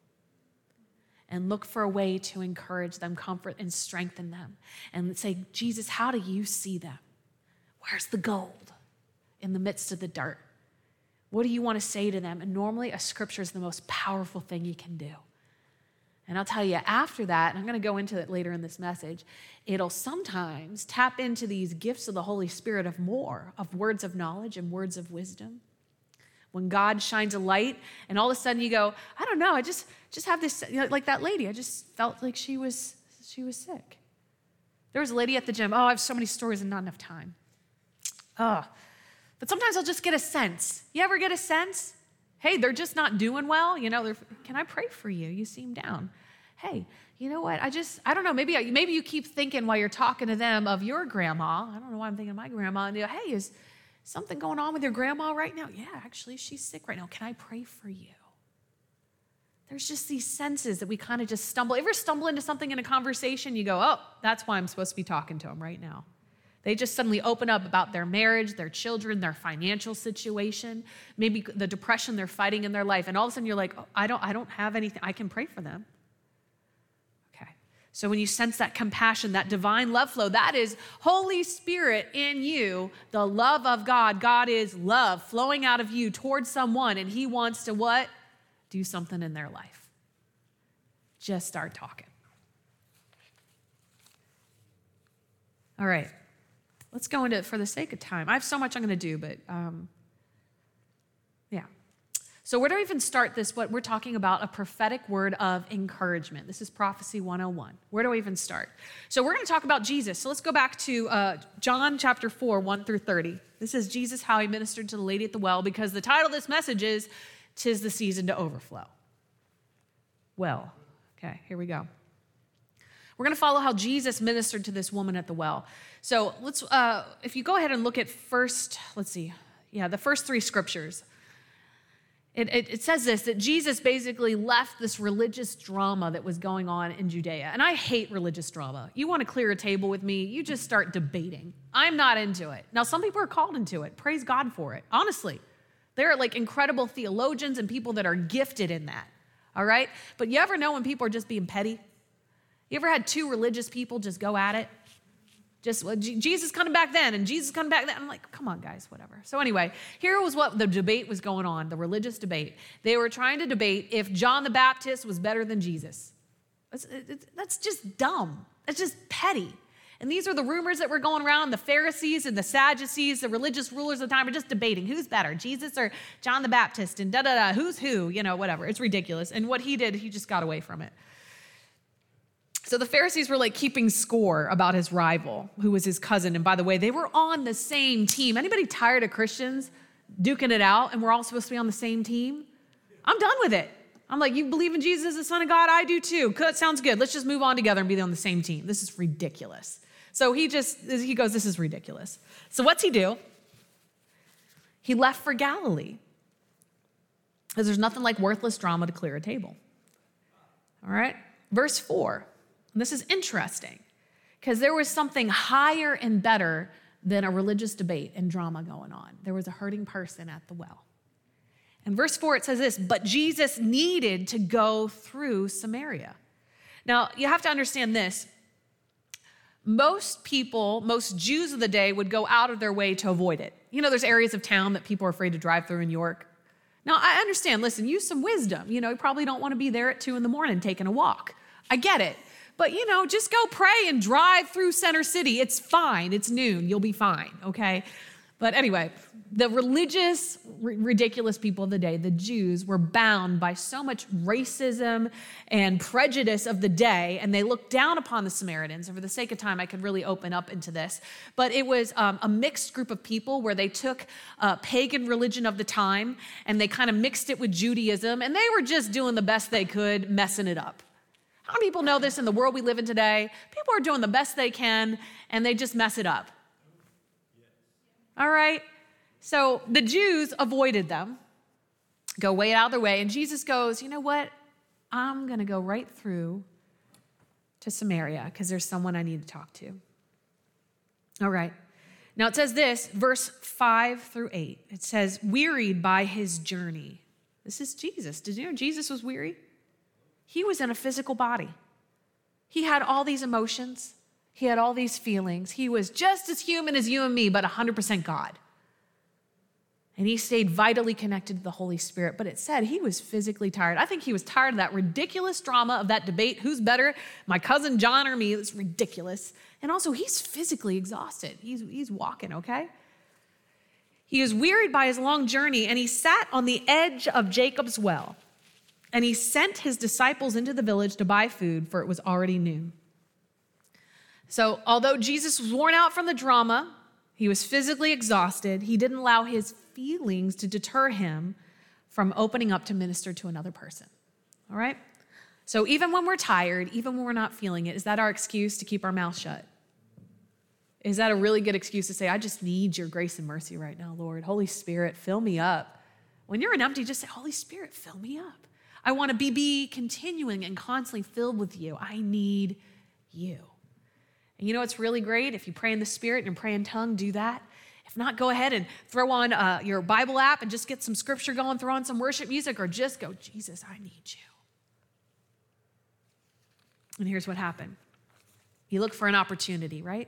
And look for a way to encourage them, comfort and strengthen them. And say, Jesus, how do you see them? Where's the gold in the midst of the dirt? What do you want to say to them? And normally a scripture is the most powerful thing you can do. And I'll tell you, after that, and I'm going to go into it later in this message, it'll sometimes tap into these gifts of the Holy Spirit of more, of words of knowledge and words of wisdom. When God shines a light and all of a sudden you go, I don't know, I just just have this, you know, like that lady, I just felt like she was she was sick. There was a lady at the gym. Oh, I have so many stories and not enough time. Oh, but sometimes I'll just get a sense. You ever get a sense? Hey, they're just not doing well. You know, can I pray for you? You seem down. Hey, you know what? I just, I don't know, maybe, maybe you keep thinking while you're talking to them of your grandma. I don't know why I'm thinking of my grandma. And you go, hey, is something going on with your grandma right now? Yeah, actually, she's sick right now. Can I pray for you? There's just these senses that we kind of just stumble. Ever stumble into something in a conversation? You go, oh, that's why I'm supposed to be talking to them right now. They just suddenly open up about their marriage, their children, their financial situation, maybe the depression they're fighting in their life. And all of a sudden you're like, oh, I don't, I don't have anything. I can pray for them. Okay. So when you sense that compassion, that divine love flow, that is Holy Spirit in you, the love of God. God is love flowing out of you towards someone, and he wants to what? Do something in their life. Just start talking. All right. Let's go into it for the sake of time. I have so much I'm going to do, but um, yeah. So where do I even start this? What we're talking about, a prophetic word of encouragement. This is Prophecy one oh one. Where do I even start? So we're going to talk about Jesus. So let's go back to uh, John chapter four, one through thirty. This is Jesus, how he ministered to the lady at the well, because the title of this message is, "'Tis the season to overflow." Well, okay, here we go. We're going to follow how Jesus ministered to this woman at the well. So let's, uh, if you go ahead and look at first, let's see, yeah, the first three scriptures. It, it, it says this, that Jesus basically left this religious drama that was going on in Judea. And I hate religious drama. You want to clear a table with me, you just start debating. I'm not into it. Now, some people are called into it. Praise God for it. Honestly, there are like incredible theologians and people that are gifted in that. All right? But you ever know when people are just being petty? You ever had two religious people just go at it? Just, well, G- Jesus coming back then, and Jesus coming back then. I'm like, come on, guys, whatever. So anyway, here was what the debate was going on, the religious debate. They were trying to debate if John the Baptist was better than Jesus. That's, it, that's just dumb. That's just petty. And these are the rumors that were going around. The Pharisees and the Sadducees, the religious rulers of the time, are just debating who's better, Jesus or John the Baptist, and da-da-da, who's who, you know, whatever. It's ridiculous. And what he did, he just got away from it. So the Pharisees were like keeping score about his rival, who was his cousin. And by the way, they were on the same team. Anybody tired of Christians duking it out and we're all supposed to be on the same team? I'm done with it. I'm like, you believe in Jesus as the Son of God? I do too. That sounds good. Let's just move on together and be on the same team. This is ridiculous. So he just, he goes, this is ridiculous. So what's he do? He left for Galilee. Because there's nothing like worthless drama to clear a table. All right? Verse four. And this is interesting because there was something higher and better than a religious debate and drama going on. There was a hurting person at the well. In verse four, it says this, but Jesus needed to go through Samaria. Now, you have to understand this. most people, most Jews of the day would go out of their way to avoid it. You know, there's areas of town that people are afraid to drive through in New York. Now, I understand, listen, use some wisdom. You know, you probably don't want to be there at two in the morning taking a walk. I get it. But, you know, just go pray and drive through Center City. It's fine. It's noon. You'll be fine, okay? But anyway, the religious, r- ridiculous people of the day, the Jews, were bound by so much racism and prejudice of the day, and they looked down upon the Samaritans. And for the sake of time, I could really open up into this. But it was um, a mixed group of people where they took uh, pagan religion of the time, and they kind of mixed it with Judaism, and they were just doing the best they could, messing it up. How many people know this in the world we live in today? People are doing the best they can, and they just mess it up. All right? So the Jews avoided them, go way out of their way, and Jesus goes, you know what? I'm going to go right through to Samaria because there's someone I need to talk to. All right. Now it says this, verse five through eight. It says, wearied by his journey. This is Jesus. Did you know Jesus was weary? He was in a physical body. He had all these emotions. He had all these feelings. He was just as human as you and me, but one hundred percent God. And he stayed vitally connected to the Holy Spirit. But it said he was physically tired. I think he was tired of that ridiculous drama of that debate. Who's better, my cousin John or me? It was ridiculous. And also, he's physically exhausted. He's, he's walking, okay? He was wearied by his long journey, and he sat on the edge of Jacob's well. And he sent his disciples into the village to buy food, for it was already noon. So although Jesus was worn out from the drama, he was physically exhausted, he didn't allow his feelings to deter him from opening up to minister to another person. All right? So even when we're tired, even when we're not feeling it, is that our excuse to keep our mouth shut? Is that a really good excuse to say, I just need your grace and mercy right now, Lord? Holy Spirit, fill me up. When you're in empty, just say, Holy Spirit, fill me up. I want to be, be continuing and constantly filled with you. I need you. And you know what's really great? If you pray in the Spirit and pray in tongue, do that. If not, go ahead and throw on uh, your Bible app and just get some scripture going, throw on some worship music, or just go, Jesus, I need you. And here's what happened. You look for an opportunity, right?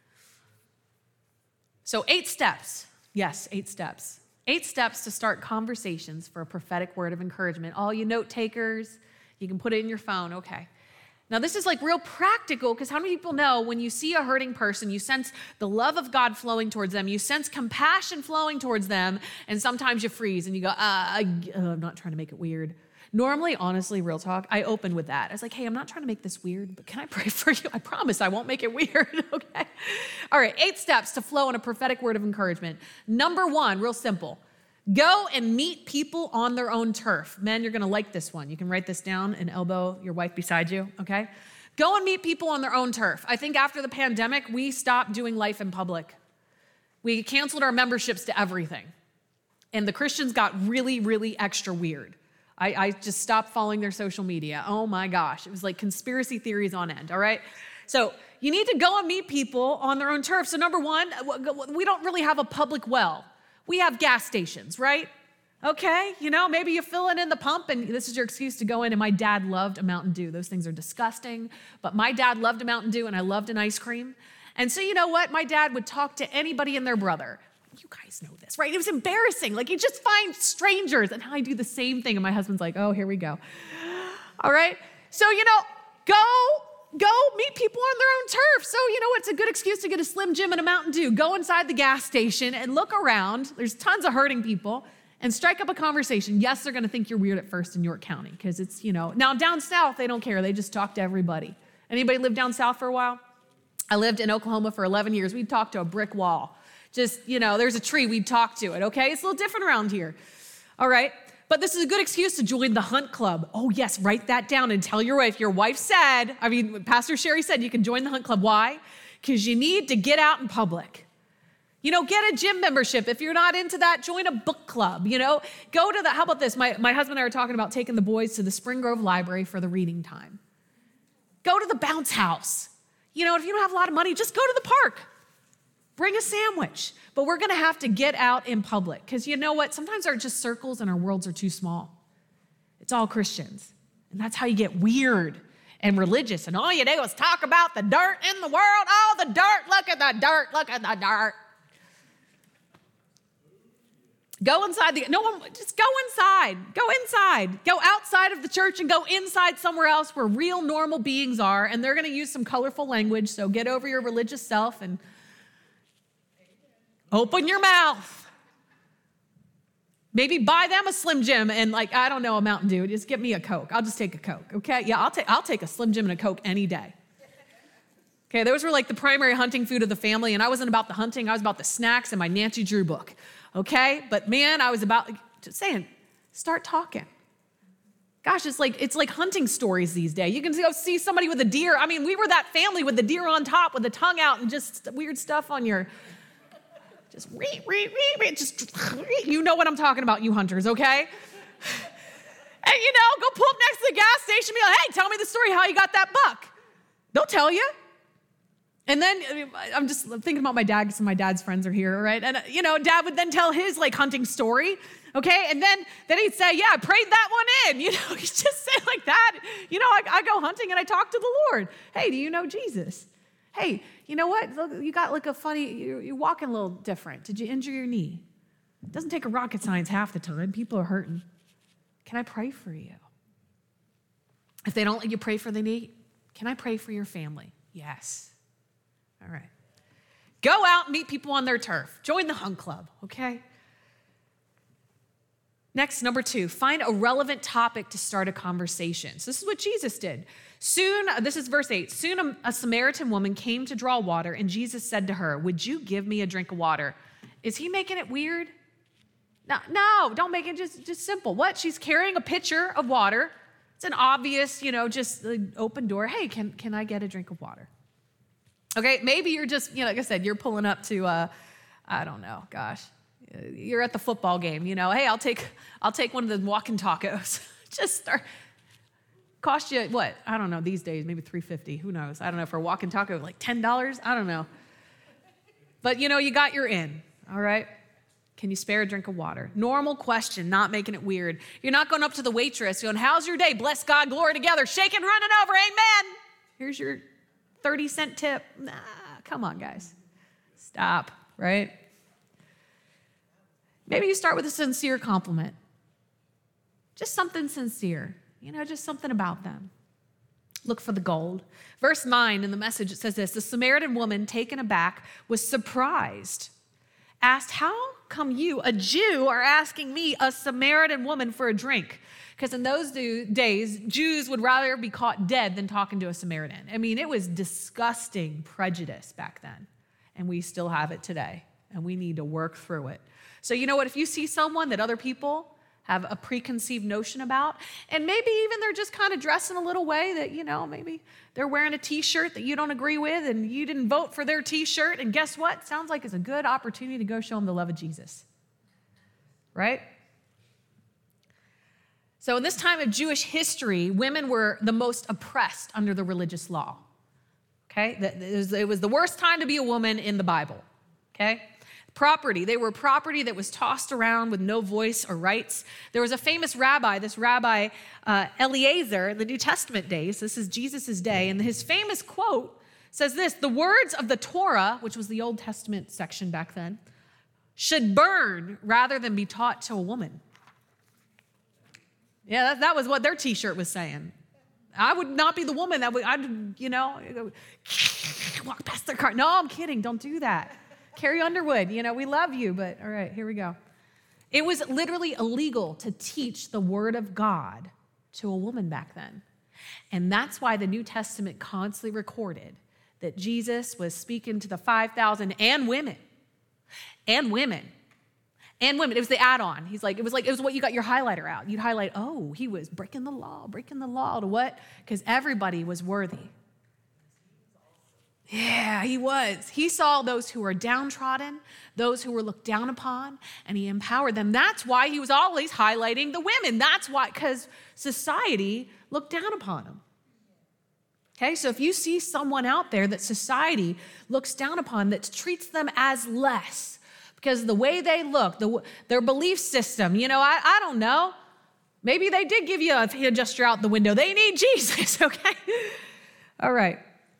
So eight steps. Yes, eight steps. Eight steps to start conversations for a prophetic word of encouragement. All you note takers, you can put it in your phone, okay. Now, this is like real practical because how many people know when you see a hurting person, you sense the love of God flowing towards them, you sense compassion flowing towards them, and sometimes you freeze and you go, uh, I, uh, I'm not trying to make it weird. Normally, honestly, real talk, I open with that. I was like, hey, I'm not trying to make this weird, but can I pray for you? I promise I won't make it weird, okay? All right, eight steps to flow in a prophetic word of encouragement. Number one, real simple. Go and meet people on their own turf. Men, you're going to like this one. You can write this down and elbow your wife beside you, okay? Go and meet people on their own turf. I think after the pandemic, we stopped doing life in public. We canceled our memberships to everything. And the Christians got really, really extra weird. I, I just stopped following their social media. Oh my gosh. It was like conspiracy theories on end, all right? So you need to go and meet people on their own turf. So number one, we don't really have a public well. We have gas stations, right? Okay, you know, maybe you fill it in the pump and this is your excuse to go in. And my dad loved a Mountain Dew. Those things are disgusting, but my dad loved a Mountain Dew and I loved an ice cream. And so you know what? My dad would talk to anybody and their brother. You guys know this, right? It was embarrassing. Like you just find strangers and I do the same thing. And my husband's like, oh, here we go. All right. So, you know, go Go meet people on their own turf. So, you know, it's a good excuse to get a Slim Jim and a Mountain Dew. Go inside the gas station and look around. There's tons of hurting people and strike up a conversation. Yes, they're going to think you're weird at first in York County because it's, you know, now down south, they don't care. They just talk to everybody. Anybody live down south for a while? I lived in Oklahoma for eleven years. We'd talk to a brick wall. Just, you know, there's a tree, we'd talk to it, okay? It's a little different around here. All right. But this is a good excuse to join the Hunt Club. Oh, yes, write that down and tell your wife. Your wife said, I mean, Pastor Sherry said you can join the Hunt Club. Why? Because you need to get out in public. You know, get a gym membership. If you're not into that, join a book club. You know, go to the, how about this? My, my husband and I were talking about taking the boys to the Spring Grove Library for the reading time. Go to the bounce house. You know, if you don't have a lot of money, just go to the park. Bring a sandwich. But we're going to have to get out in public because you know what? Sometimes our just circles and our worlds are too small. It's all Christians. And that's how you get weird and religious, and all you do is talk about the dirt in the world. Oh, the dirt, look at the dirt, look at the dirt. Go inside the, no one, just go inside, go inside, go outside of the church and go inside somewhere else where real normal beings are, and they're going to use some colorful language, so get over your religious self and open your mouth. Maybe buy them a Slim Jim and like, I don't know, a Mountain Dew, just get me a Coke. I'll just take a Coke, okay? Yeah, I'll take, I'll take a Slim Jim and a Coke any day. Okay, those were like the primary hunting food of the family, and I wasn't about the hunting, I was about the snacks and my Nancy Drew book. Okay, but man, I was about just saying, start talking. Gosh, it's like it's like hunting stories these days. You can go see somebody with a deer. I mean, we were that family with the deer on top, with the tongue out, and just weird stuff on your, just re re re just you know what I'm talking about, you hunters, okay? And you know, go pull up next to the gas station, and be like, hey, tell me the story how you got that buck. They'll tell you. And then I mean, I'm just thinking about my dad, because my dad's friends are here, right? And, you know, Dad would then tell his, like, hunting story, okay? And then, then he'd say, yeah, I prayed that one in. You know, he'd just say like that. You know, I, I go hunting and I talk to the Lord. Hey, do you know Jesus? Hey, you know what? Look, you got, like, a funny, you're, you're walking a little different. Did you injure your knee? It doesn't take a rocket science half the time. People are hurting. Can I pray for you? If they don't let you pray for the knee, can I pray for your family? Yes. All right. Go out and meet people on their turf. Join the Hunt Club, okay? Next, number two, find a relevant topic to start a conversation. So this is what Jesus did. Soon, this is verse eight, soon a, a Samaritan woman came to draw water, and Jesus said to her, would you give me a drink of water? Is he making it weird? No, no, don't make it just, just simple. What? She's carrying a pitcher of water. It's an obvious, you know, just an open door. Hey, can, can I get a drink of water? Okay, maybe you're just, you know, like I said, you're pulling up to, uh, I don't know, gosh, you're at the football game, you know, hey, I'll take, I'll take one of the walking tacos. Just start, cost you what? I don't know, these days, maybe three fifty, who knows? I don't know, for a walking taco, like ten dollars, I don't know. But, you know, you got your in, all right? Can you spare a drink of water? Normal question, not making it weird. You're not going up to the waitress going, how's your day? Bless God, glory together, shaking, running over, amen. Here's your thirty cent tip. Nah, come on, guys. Stop, right? Maybe you start with a sincere compliment. Just something sincere. You know, just something about them. Look for the gold. Verse nine in the Message, it says this, the Samaritan woman, taken aback, was surprised, asked, how come you, a Jew, are asking me, a Samaritan woman, for a drink? Because in those do, days, Jews would rather be caught dead than talking to a Samaritan. I mean, it was disgusting prejudice back then, and we still have it today, and we need to work through it. So you know what? If you see someone that other people have a preconceived notion about, and maybe even they're just kind of dressed in a little way that, you know, maybe they're wearing a T-shirt that you don't agree with, and you didn't vote for their T-shirt, and guess what? Sounds like it's a good opportunity to go show them the love of Jesus, right? So in this time of Jewish history, women were the most oppressed under the religious law, okay? It was the worst time to be a woman in the Bible, okay? Property, they were property that was tossed around with no voice or rights. There was a famous rabbi, this rabbi uh, Eliezer, in the New Testament days. This is Jesus' day, and his famous quote says this, the words of the Torah, which was the Old Testament section back then, should burn rather than be taught to a woman. Yeah, that, that was what their T-shirt was saying. I would not be the woman that would, I'd, you know, walk past their car. No, I'm kidding. Don't do that. Carrie Underwood, you know, we love you, but all right, here we go. It was literally illegal to teach the word of God to a woman back then. And that's why the New Testament constantly recorded that Jesus was speaking to the five thousand and women, and women. And women, it was the add-on. He's like, it was like, it was what you got your highlighter out. You'd highlight, oh, he was breaking the law, breaking the law to what? Because everybody was worthy. Yeah, he was. He saw those who were downtrodden, those who were looked down upon, and he empowered them. That's why he was always highlighting the women. That's why, because society looked down upon them. Okay, so if you see someone out there that society looks down upon, that treats them as less, because the way they look, the, their belief system, you know, I, I don't know. Maybe they did give you a hand gesture out the window. They need Jesus, okay? All right.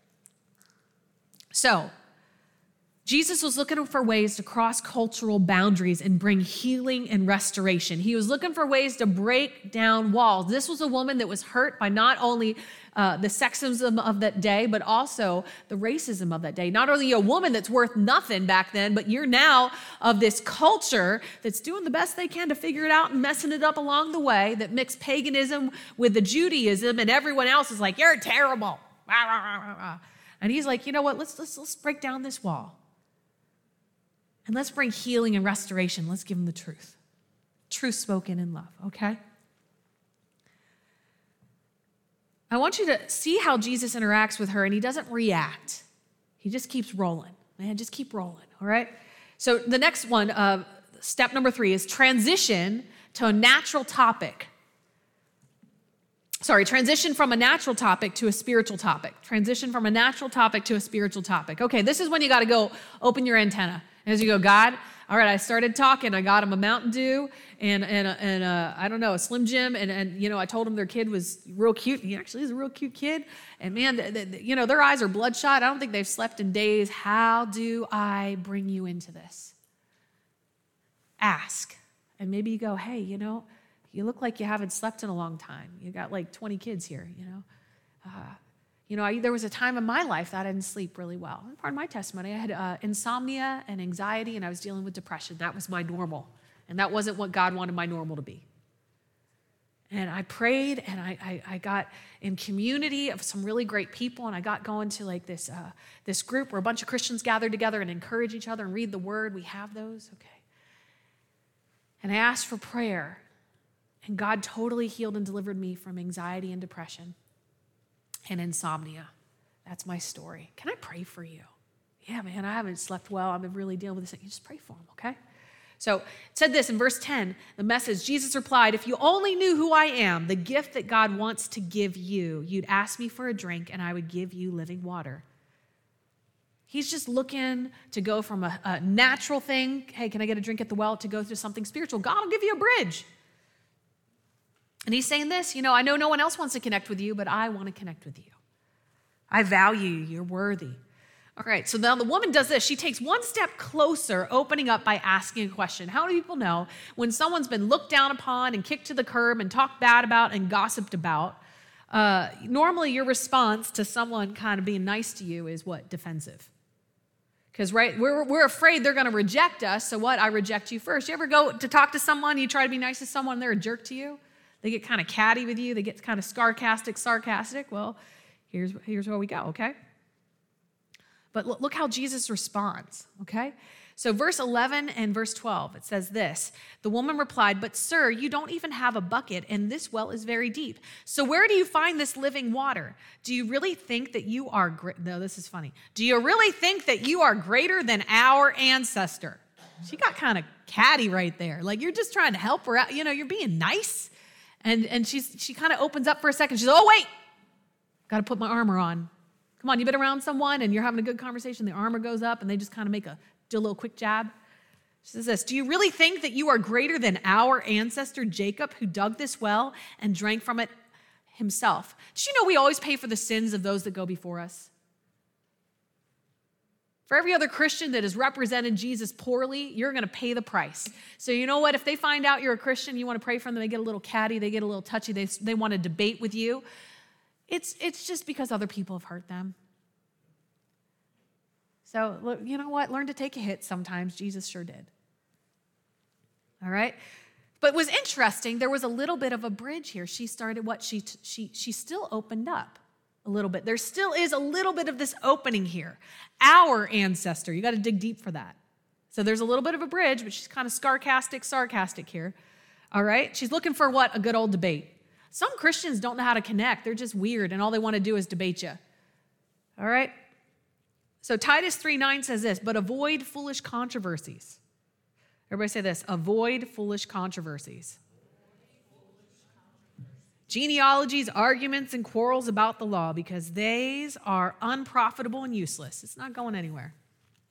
So, Jesus was looking for ways to cross cultural boundaries and bring healing and restoration. He was looking for ways to break down walls. This was a woman that was hurt by not only uh, the sexism of that day, but also the racism of that day. Not only a woman that's worth nothing back then, but you're now of this culture that's doing the best they can to figure it out and messing it up along the way, that mix paganism with the Judaism, and everyone else is like, you're terrible. And he's like, you know what, let's, let's, let's break down this wall. And let's bring healing and restoration. Let's give them the truth. Truth spoken in love, okay? I want you to see how Jesus interacts with her, and he doesn't react. He just keeps rolling. Man, just keep rolling, all right? So the next one, uh, step number three, is transition to a natural topic. Sorry, transition from a natural topic to a spiritual topic. Transition from a natural topic to a spiritual topic. Okay, this is when you got to go open your antenna. As you go, God, all right, I started talking. I got him a Mountain Dew and, and, a, and a, I don't know, a Slim Jim. And, and, you know, I told him their kid was real cute. He actually is a real cute kid. And, man, the, the, you know, their eyes are bloodshot. I don't think they've slept in days. How do I bring you into this? Ask. And maybe you go, hey, you know, you look like you haven't slept in a long time. You got like twenty kids here, you know. Uh, You know, I, there was a time in my life that I didn't sleep really well. And part of my testimony, I had uh, insomnia and anxiety, and I was dealing with depression. That was my normal. And that wasn't what God wanted my normal to be. And I prayed, and I, I, I got in community of some really great people, and I got going to like this, uh, this group where a bunch of Christians gathered together and encourage each other and read the word. We have those, okay. And I asked for prayer, and God totally healed and delivered me from anxiety and depression and insomnia. That's my story. Can I pray for you? Yeah, man, I haven't slept well. I've been really dealing with this. You just pray for him, okay? So it said this in verse ten, the message, Jesus replied, if you only knew who I am, the gift that God wants to give you, you'd ask me for a drink and I would give you living water. He's just looking to go from a, a natural thing, hey, can I get a drink at the well, to go through something spiritual. God will give you a bridge. And he's saying this, you know, I know no one else wants to connect with you, but I want to connect with you. I value you. You're worthy. All right, so now the woman does this. She takes one step closer, opening up by asking a question. How do people know when someone's been looked down upon and kicked to the curb and talked bad about and gossiped about? Uh, normally your response to someone kind of being nice to you is what? Defensive. Because, right, we're, we're afraid they're going to reject us, so what? I reject you first. You ever go to talk to someone, you try to be nice to someone, and they're a jerk to you? They get kind of catty with you. They get kind of sarcastic, sarcastic. Well, here's, here's where we go, okay? But look, look how Jesus responds, okay? So verse eleven and verse twelve, it says this. The woman replied, but sir, you don't even have a bucket, and this well is very deep. So where do you find this living water? Do you really think that you are, gr-? no, this is funny. Do you really think that you are greater than our ancestor? She got kind of catty right there. Like, you're just trying to help her out. You know, you're being nice. And, and she's, she kind of opens up for a second. She's like, oh, wait, got to put my armor on. Come on, you've been around someone and you're having a good conversation. The armor goes up and they just kind of make a, do a little quick jab. She says this, do you really think that you are greater than our ancestor Jacob, who dug this well and drank from it himself? Did you know we always pay for the sins of those that go before us? For every other Christian that has represented Jesus poorly, you're going to pay the price. So you know what? If they find out you're a Christian, you want to pray for them, they get a little catty, they get a little touchy, they, they want to debate with you, it's, it's just because other people have hurt them. So look, you know what? Learn to take a hit sometimes. Jesus sure did. All right? But it was interesting. There was a little bit of a bridge here. She started what? She, she, she still opened up a little bit. There still is a little bit of this opening here. Our ancestor, you got to dig deep for that. So there's a little bit of a bridge, but she's kind of sarcastic, sarcastic here. All right? She's looking for what? A good old debate. Some Christians don't know how to connect. They're just weird, and all they want to do is debate you. All right? So Titus three nine says this, but avoid foolish controversies. Everybody say this, avoid foolish controversies. Genealogies, arguments, and quarrels about the law, because these are unprofitable and useless. It's not going anywhere.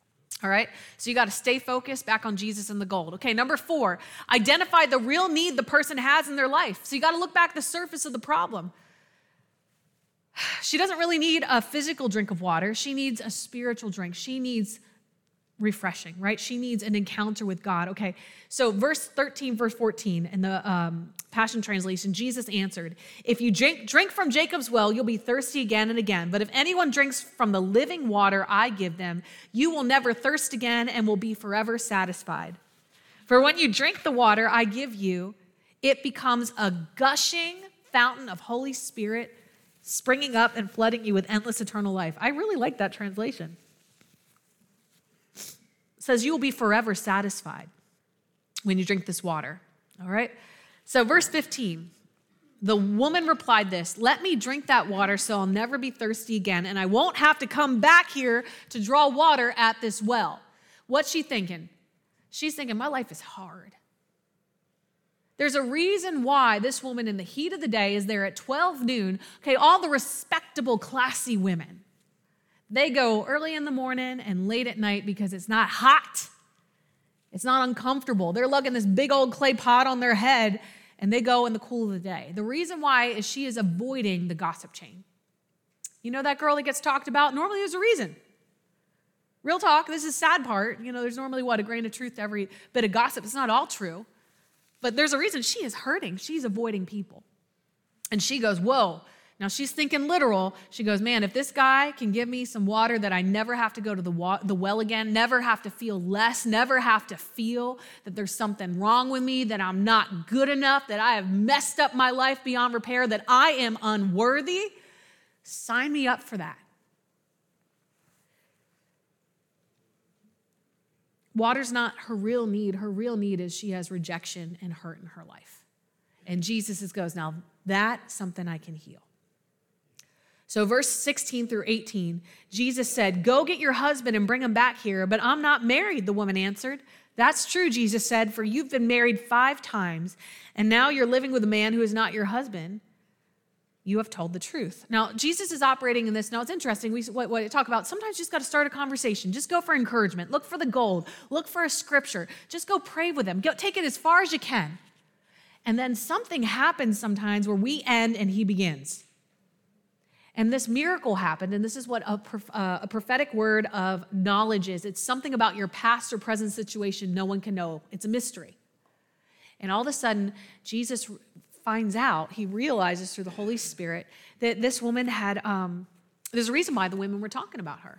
All right, so you got to stay focused back on Jesus and the gold. Okay, number four, identify the real need the person has in their life. So you got to look back at the surface of the problem. She doesn't really need a physical drink of water. She needs a spiritual drink. She needs refreshing, right? She needs an encounter with God. Okay, so verse thirteen, verse fourteen in the um, Passion Translation, Jesus answered, if you drink, drink from Jacob's well, you'll be thirsty again and again. But if anyone drinks from the living water I give them, you will never thirst again and will be forever satisfied. For when you drink the water I give you, it becomes a gushing fountain of Holy Spirit springing up and flooding you with endless eternal life. I really like that translation. It says you will be forever satisfied when you drink this water, all right? So verse fifteen, the woman replied this, let me drink that water so I'll never be thirsty again, and I won't have to come back here to draw water at this well. What's she thinking? She's thinking, my life is hard. There's a reason why this woman in the heat of the day is there at twelve noon. Okay, all the respectable, classy women, they go early in the morning and late at night because it's not hot. It's not uncomfortable. They're lugging this big old clay pot on their head and they go in the cool of the day. The reason why is she is avoiding the gossip chain. You know that girl that gets talked about? Normally there's a reason. Real talk, this is the sad part. You know, there's normally, what, a grain of truth to every bit of gossip. It's not all true. But there's a reason she is hurting. She's avoiding people. And she goes, whoa. Now she's thinking literal. She goes, man, if this guy can give me some water that I never have to go to the, wa- the well again, never have to feel less, never have to feel that there's something wrong with me, that I'm not good enough, that I have messed up my life beyond repair, that I am unworthy, sign me up for that. Water's not her real need. Her real need is she has rejection and hurt in her life. And Jesus goes, now that's something I can heal. So verse sixteen through eighteen, Jesus said, go get your husband and bring him back here. But I'm not married, the woman answered. That's true, Jesus said, for you've been married five times, and now you're living with a man who is not your husband. You have told the truth. Now, Jesus is operating in this. Now, it's interesting. We what, what I talk about, sometimes you just got to start a conversation. Just go for encouragement. Look for the gold. Look for a scripture. Just go pray with them. Go, take it as far as you can. And then something happens sometimes where we end and he begins. And this miracle happened, and this is what a, uh, a prophetic word of knowledge is. It's something about your past or present situation no one can know. It's a mystery. And all of a sudden, Jesus finds out, he realizes through the Holy Spirit that this woman had, um, there's a reason why the women were talking about her.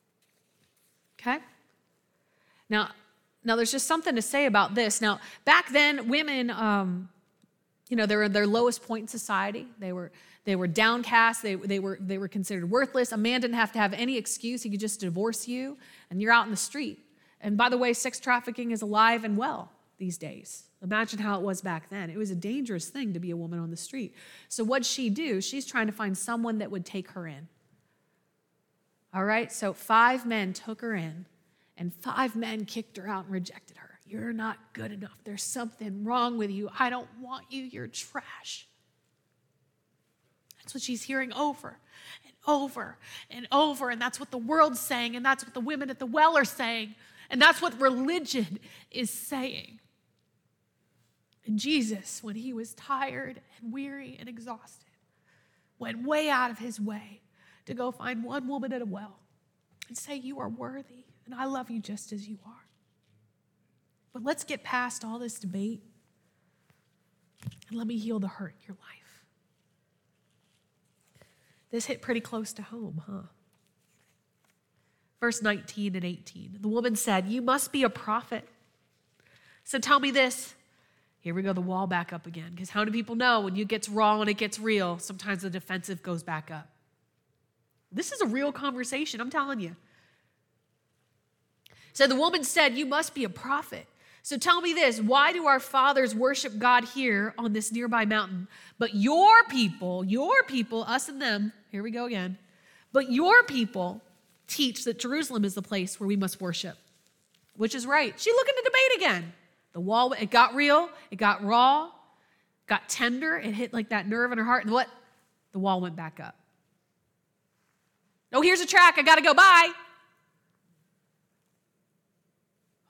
Okay? Now, now there's just something to say about this. Now, back then, women, um, you know, they were at their lowest point in society. They were they were downcast. They, they were they were considered worthless. A man didn't have to have any excuse. He could just divorce you, and you're out in the street. And by the way, sex trafficking is alive and well these days. Imagine how it was back then. It was a dangerous thing to be a woman on the street. So what'd she do? She's trying to find someone that would take her in. All right, so five men took her in, and five men kicked her out and rejected her. You're not good enough. There's something wrong with you. I don't want you. You're trash. That's what she's hearing over and over and over, and that's what the world's saying, and that's what the women at the well are saying, and that's what religion is saying. And Jesus, when he was tired and weary and exhausted, went way out of his way to go find one woman at a well and say, you are worthy, and I love you just as you are. But let's get past all this debate, and let me heal the hurt in your life. This hit pretty close to home, huh? Verse nineteen and eighteen. The woman said, you must be a prophet. So tell me this. Here we go, the wall back up again. Because how do people know when it gets raw and it gets real, sometimes the defensive goes back up? This is a real conversation, I'm telling you. So the woman said, you must be a prophet. So tell me this, why do our fathers worship God here on this nearby mountain? But your people, your people, us and them, here we go again, but your people teach that Jerusalem is the place where we must worship, which is right. She's looking to debate again. The wall, it got real, it got raw, got tender, it hit like that nerve in her heart, and what? The wall went back up. Oh, here's a track, I gotta go, bye.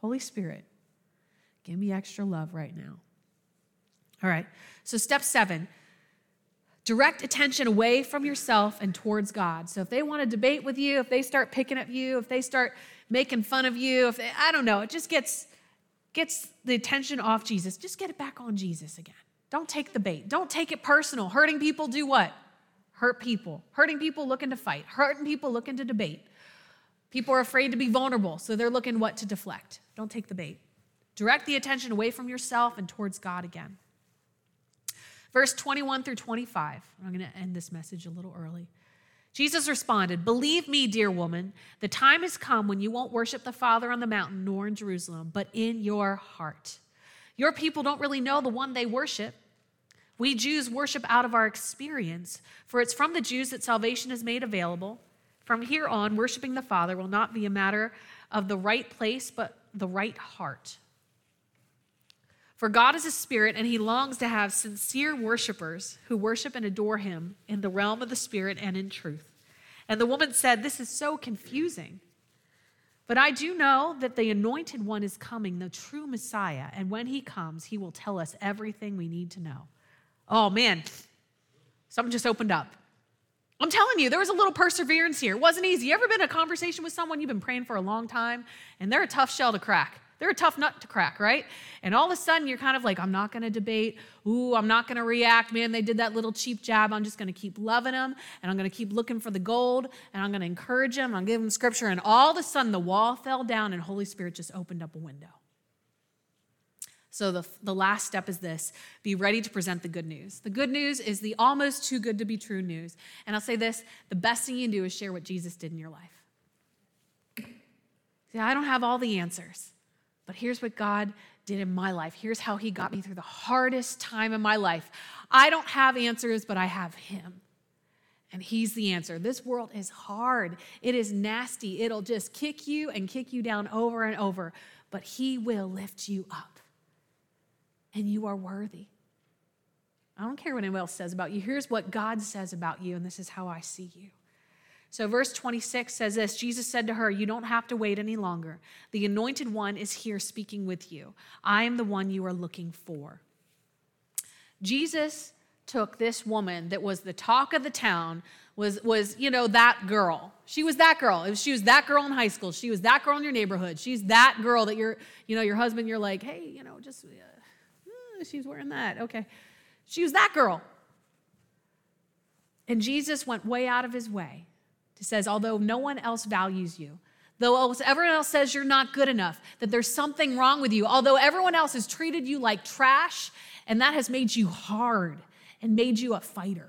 Holy Spirit, give me extra love right now. All right, so step seven, direct attention away from yourself and towards God. So if they want to debate with you, if they start picking at you, if they start making fun of you, if they, I don't know, it just gets, gets the attention off Jesus. Just get it back on Jesus again. Don't take the bait. Don't take it personal. Hurting people do what? Hurt people. Hurting people looking to fight. Hurting people looking to debate. People are afraid to be vulnerable, so they're looking what? To deflect. Don't take the bait. Direct the attention away from yourself and towards God again. Verse twenty-one through twenty-five. I'm going to end this message a little early. Jesus responded, "Believe me, dear woman, the time has come when you won't worship the Father on the mountain nor in Jerusalem, but in your heart. Your people don't really know the one they worship. We Jews worship out of our experience, for it's from the Jews that salvation is made available. From here on, worshiping the Father will not be a matter of the right place, but the right heart. For God is a spirit, and he longs to have sincere worshipers who worship and adore him in the realm of the Spirit and in truth." And the woman said, "This is so confusing. But I do know that the anointed one is coming, the true Messiah, and when he comes, he will tell us everything we need to know." Oh man, something just opened up. I'm telling you, there was a little perseverance here. It wasn't easy. You ever been in a conversation with someone you've been praying for a long time, and they're a tough shell to crack? They're a tough nut to crack, right? And all of a sudden, you're kind of like, I'm not going to debate. Ooh, I'm not going to react. Man, they did that little cheap jab. I'm just going to keep loving them, and I'm going to keep looking for the gold, and I'm going to encourage them. I'm going to give them scripture, and all of a sudden, the wall fell down, and Holy Spirit just opened up a window. So the, the last step is this: be ready to present the good news. The good news is the almost too good to be true news. And I'll say this, the best thing you can do is share what Jesus did in your life. See, I don't have all the answers, but here's what God did in my life. Here's how he got me through the hardest time in my life. I don't have answers, but I have him. And he's the answer. This world is hard. It is nasty. It'll just kick you and kick you down over and over, but he will lift you up. And you are worthy. I don't care what anyone else says about you. Here's what God says about you, and this is how I see you. So verse twenty-six says this: Jesus said to her, "You don't have to wait any longer. The anointed one is here speaking with you. I am the one you are looking for." Jesus took this woman that was the talk of the town, was, was you know, that girl. She was that girl. She was that girl in high school. She was that girl in your neighborhood. She's that girl that you're, you know, your husband, you're like, hey, you know, just... Uh, she's wearing that. Okay. She was that girl. And Jesus went way out of his way to says, although no one else values you, though everyone else says you're not good enough, that there's something wrong with you, although everyone else has treated you like trash, and that has made you hard and made you a fighter,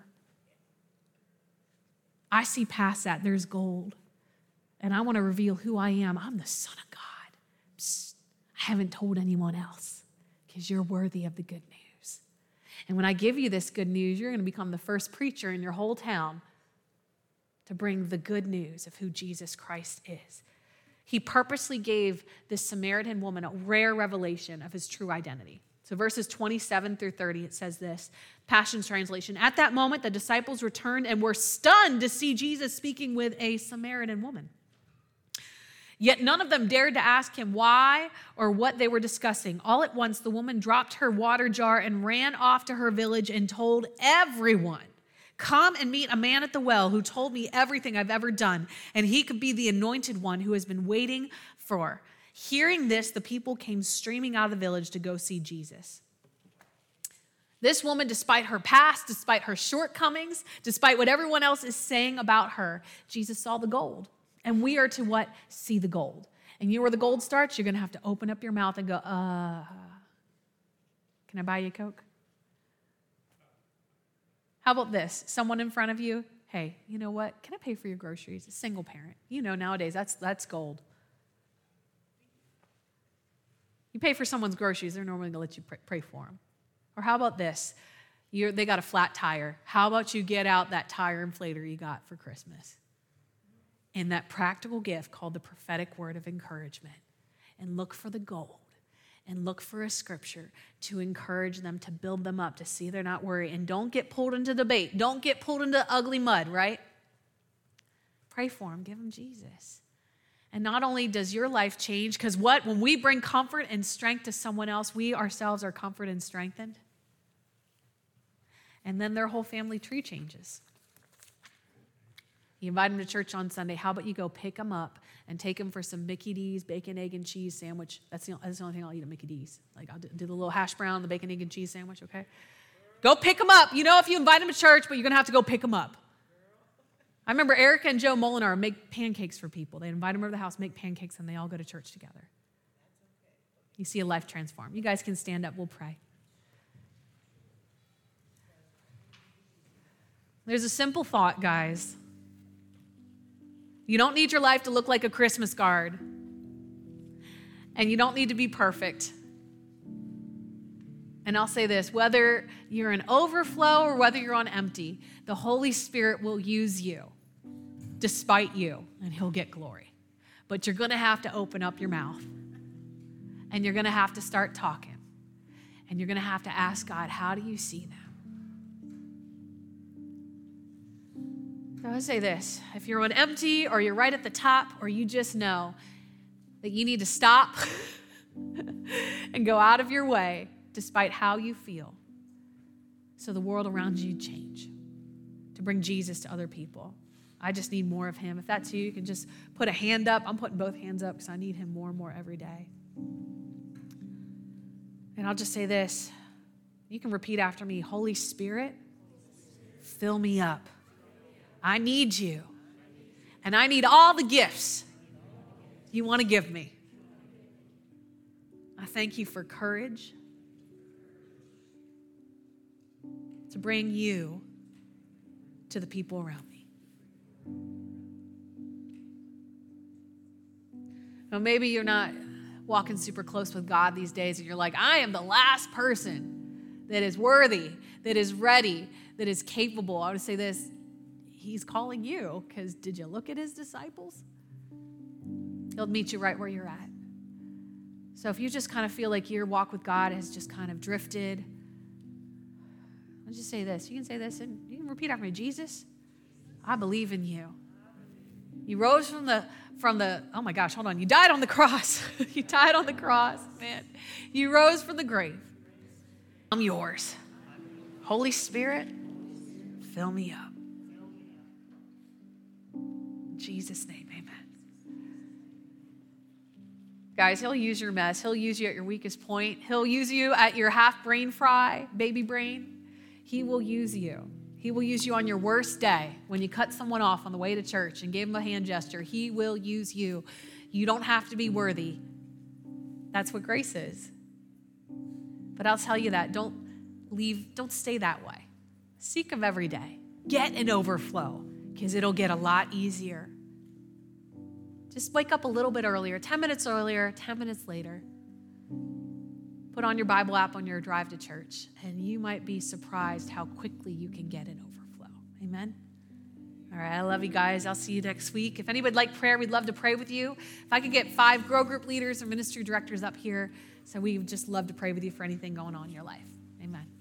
I see past that. There's gold. And I want to reveal who I am. I'm the Son of God. Psst, I haven't told anyone else. Because you're worthy of the good news. And when I give you this good news, you're going to become the first preacher in your whole town to bring the good news of who Jesus Christ is. He purposely gave this Samaritan woman a rare revelation of his true identity. So verses twenty-seven through thirty, it says this, Passion's translation. At that moment, the disciples returned and were stunned to see Jesus speaking with a Samaritan woman. Yet none of them dared to ask him why or what they were discussing. All at once, the woman dropped her water jar and ran off to her village and told everyone, "Come and meet a man at the well who told me everything I've ever done, and he could be the anointed one who has been waiting for." Hearing this, the people came streaming out of the village to go see Jesus. This woman, despite her past, despite her shortcomings, despite what everyone else is saying about her, Jesus saw the gold. And we are to what? See the gold. And you where the gold starts, you're going to have to open up your mouth and go, uh, can I buy you a Coke? How about this? Someone in front of you, hey, you know what? Can I pay for your groceries? A single parent. You know, nowadays, that's, that's gold. You pay for someone's groceries, they're normally going to let you pray, pray for them. Or how about this? You're, they got a flat tire. How about you get out that tire inflator you got for Christmas? And that practical gift called the prophetic word of encouragement, and look for the gold and look for a scripture to encourage them, to build them up, to see they're not worried. And don't get pulled into debate. Don't get pulled into ugly mud, right? Pray for them. Give them Jesus. And not only does your life change, because what? When we bring comfort and strength to someone else, we ourselves are comforted and strengthened. And then their whole family tree changes. You invite them to church on Sunday. How about you go pick them up and take them for some Mickey D's bacon, egg, and cheese sandwich? That's the, that's the only thing I'll eat at Mickey D's. Like, I'll do, do the little hash brown, the bacon, egg, and cheese sandwich, okay? Go pick them up. You know, if you invite them to church, but you're going to have to go pick them up. I remember Erica and Joe Molinar make pancakes for people. They invite them over to the house, make pancakes, and they all go to church together. You see a life transform. You guys can stand up. We'll pray. There's a simple thought, guys. You don't need your life to look like a Christmas card. And you don't need to be perfect. And I'll say this, whether you're in overflow or whether you're on empty, the Holy Spirit will use you despite you, and he'll get glory. But you're going to have to open up your mouth. And you're going to have to start talking. And you're going to have to ask God, how do you see them? I would say this, if you're on empty or you're right at the top or you just know that you need to stop and go out of your way despite how you feel so the world around you change, to bring Jesus to other people. I just need more of him. If that's you, you can just put a hand up. I'm putting both hands up because I need him more and more every day. And I'll just say this, you can repeat after me, Holy Spirit, fill me up. I need you, and I need all the gifts you want to give me. I thank you for courage to bring you to the people around me. Now, maybe you're not walking super close with God these days, and you're like, I am the last person that is worthy, that is ready, that is capable. I would say this, he's calling you, because did you look at his disciples? He'll meet you right where you're at. So if you just kind of feel like your walk with God has just kind of drifted, I'll just say this. You can say this, and you can repeat after me. Jesus, I believe in you. You rose from the, from the, oh my gosh, hold on. You died on the cross. You died on the cross, man. You rose from the grave. I'm yours. Holy Spirit, fill me up. In Jesus' name, amen. Guys, he'll use your mess. He'll use you at your weakest point. He'll use you at your half brain fry, baby brain. He will use you. He will use you on your worst day when you cut someone off on the way to church and gave them a hand gesture. He will use you. You don't have to be worthy. That's what grace is. But I'll tell you that. Don't leave, don't stay that way. Seek him every day. Get an overflow, because it'll get a lot easier. Just wake up a little bit earlier, ten minutes earlier, ten minutes later. Put on your Bible app on your drive to church, and you might be surprised how quickly you can get an overflow. Amen? All right, I love you guys. I'll see you next week. If anybody would like prayer, we'd love to pray with you. If I could get five grow group leaders or ministry directors up here, so we would just love to pray with you for anything going on in your life. Amen.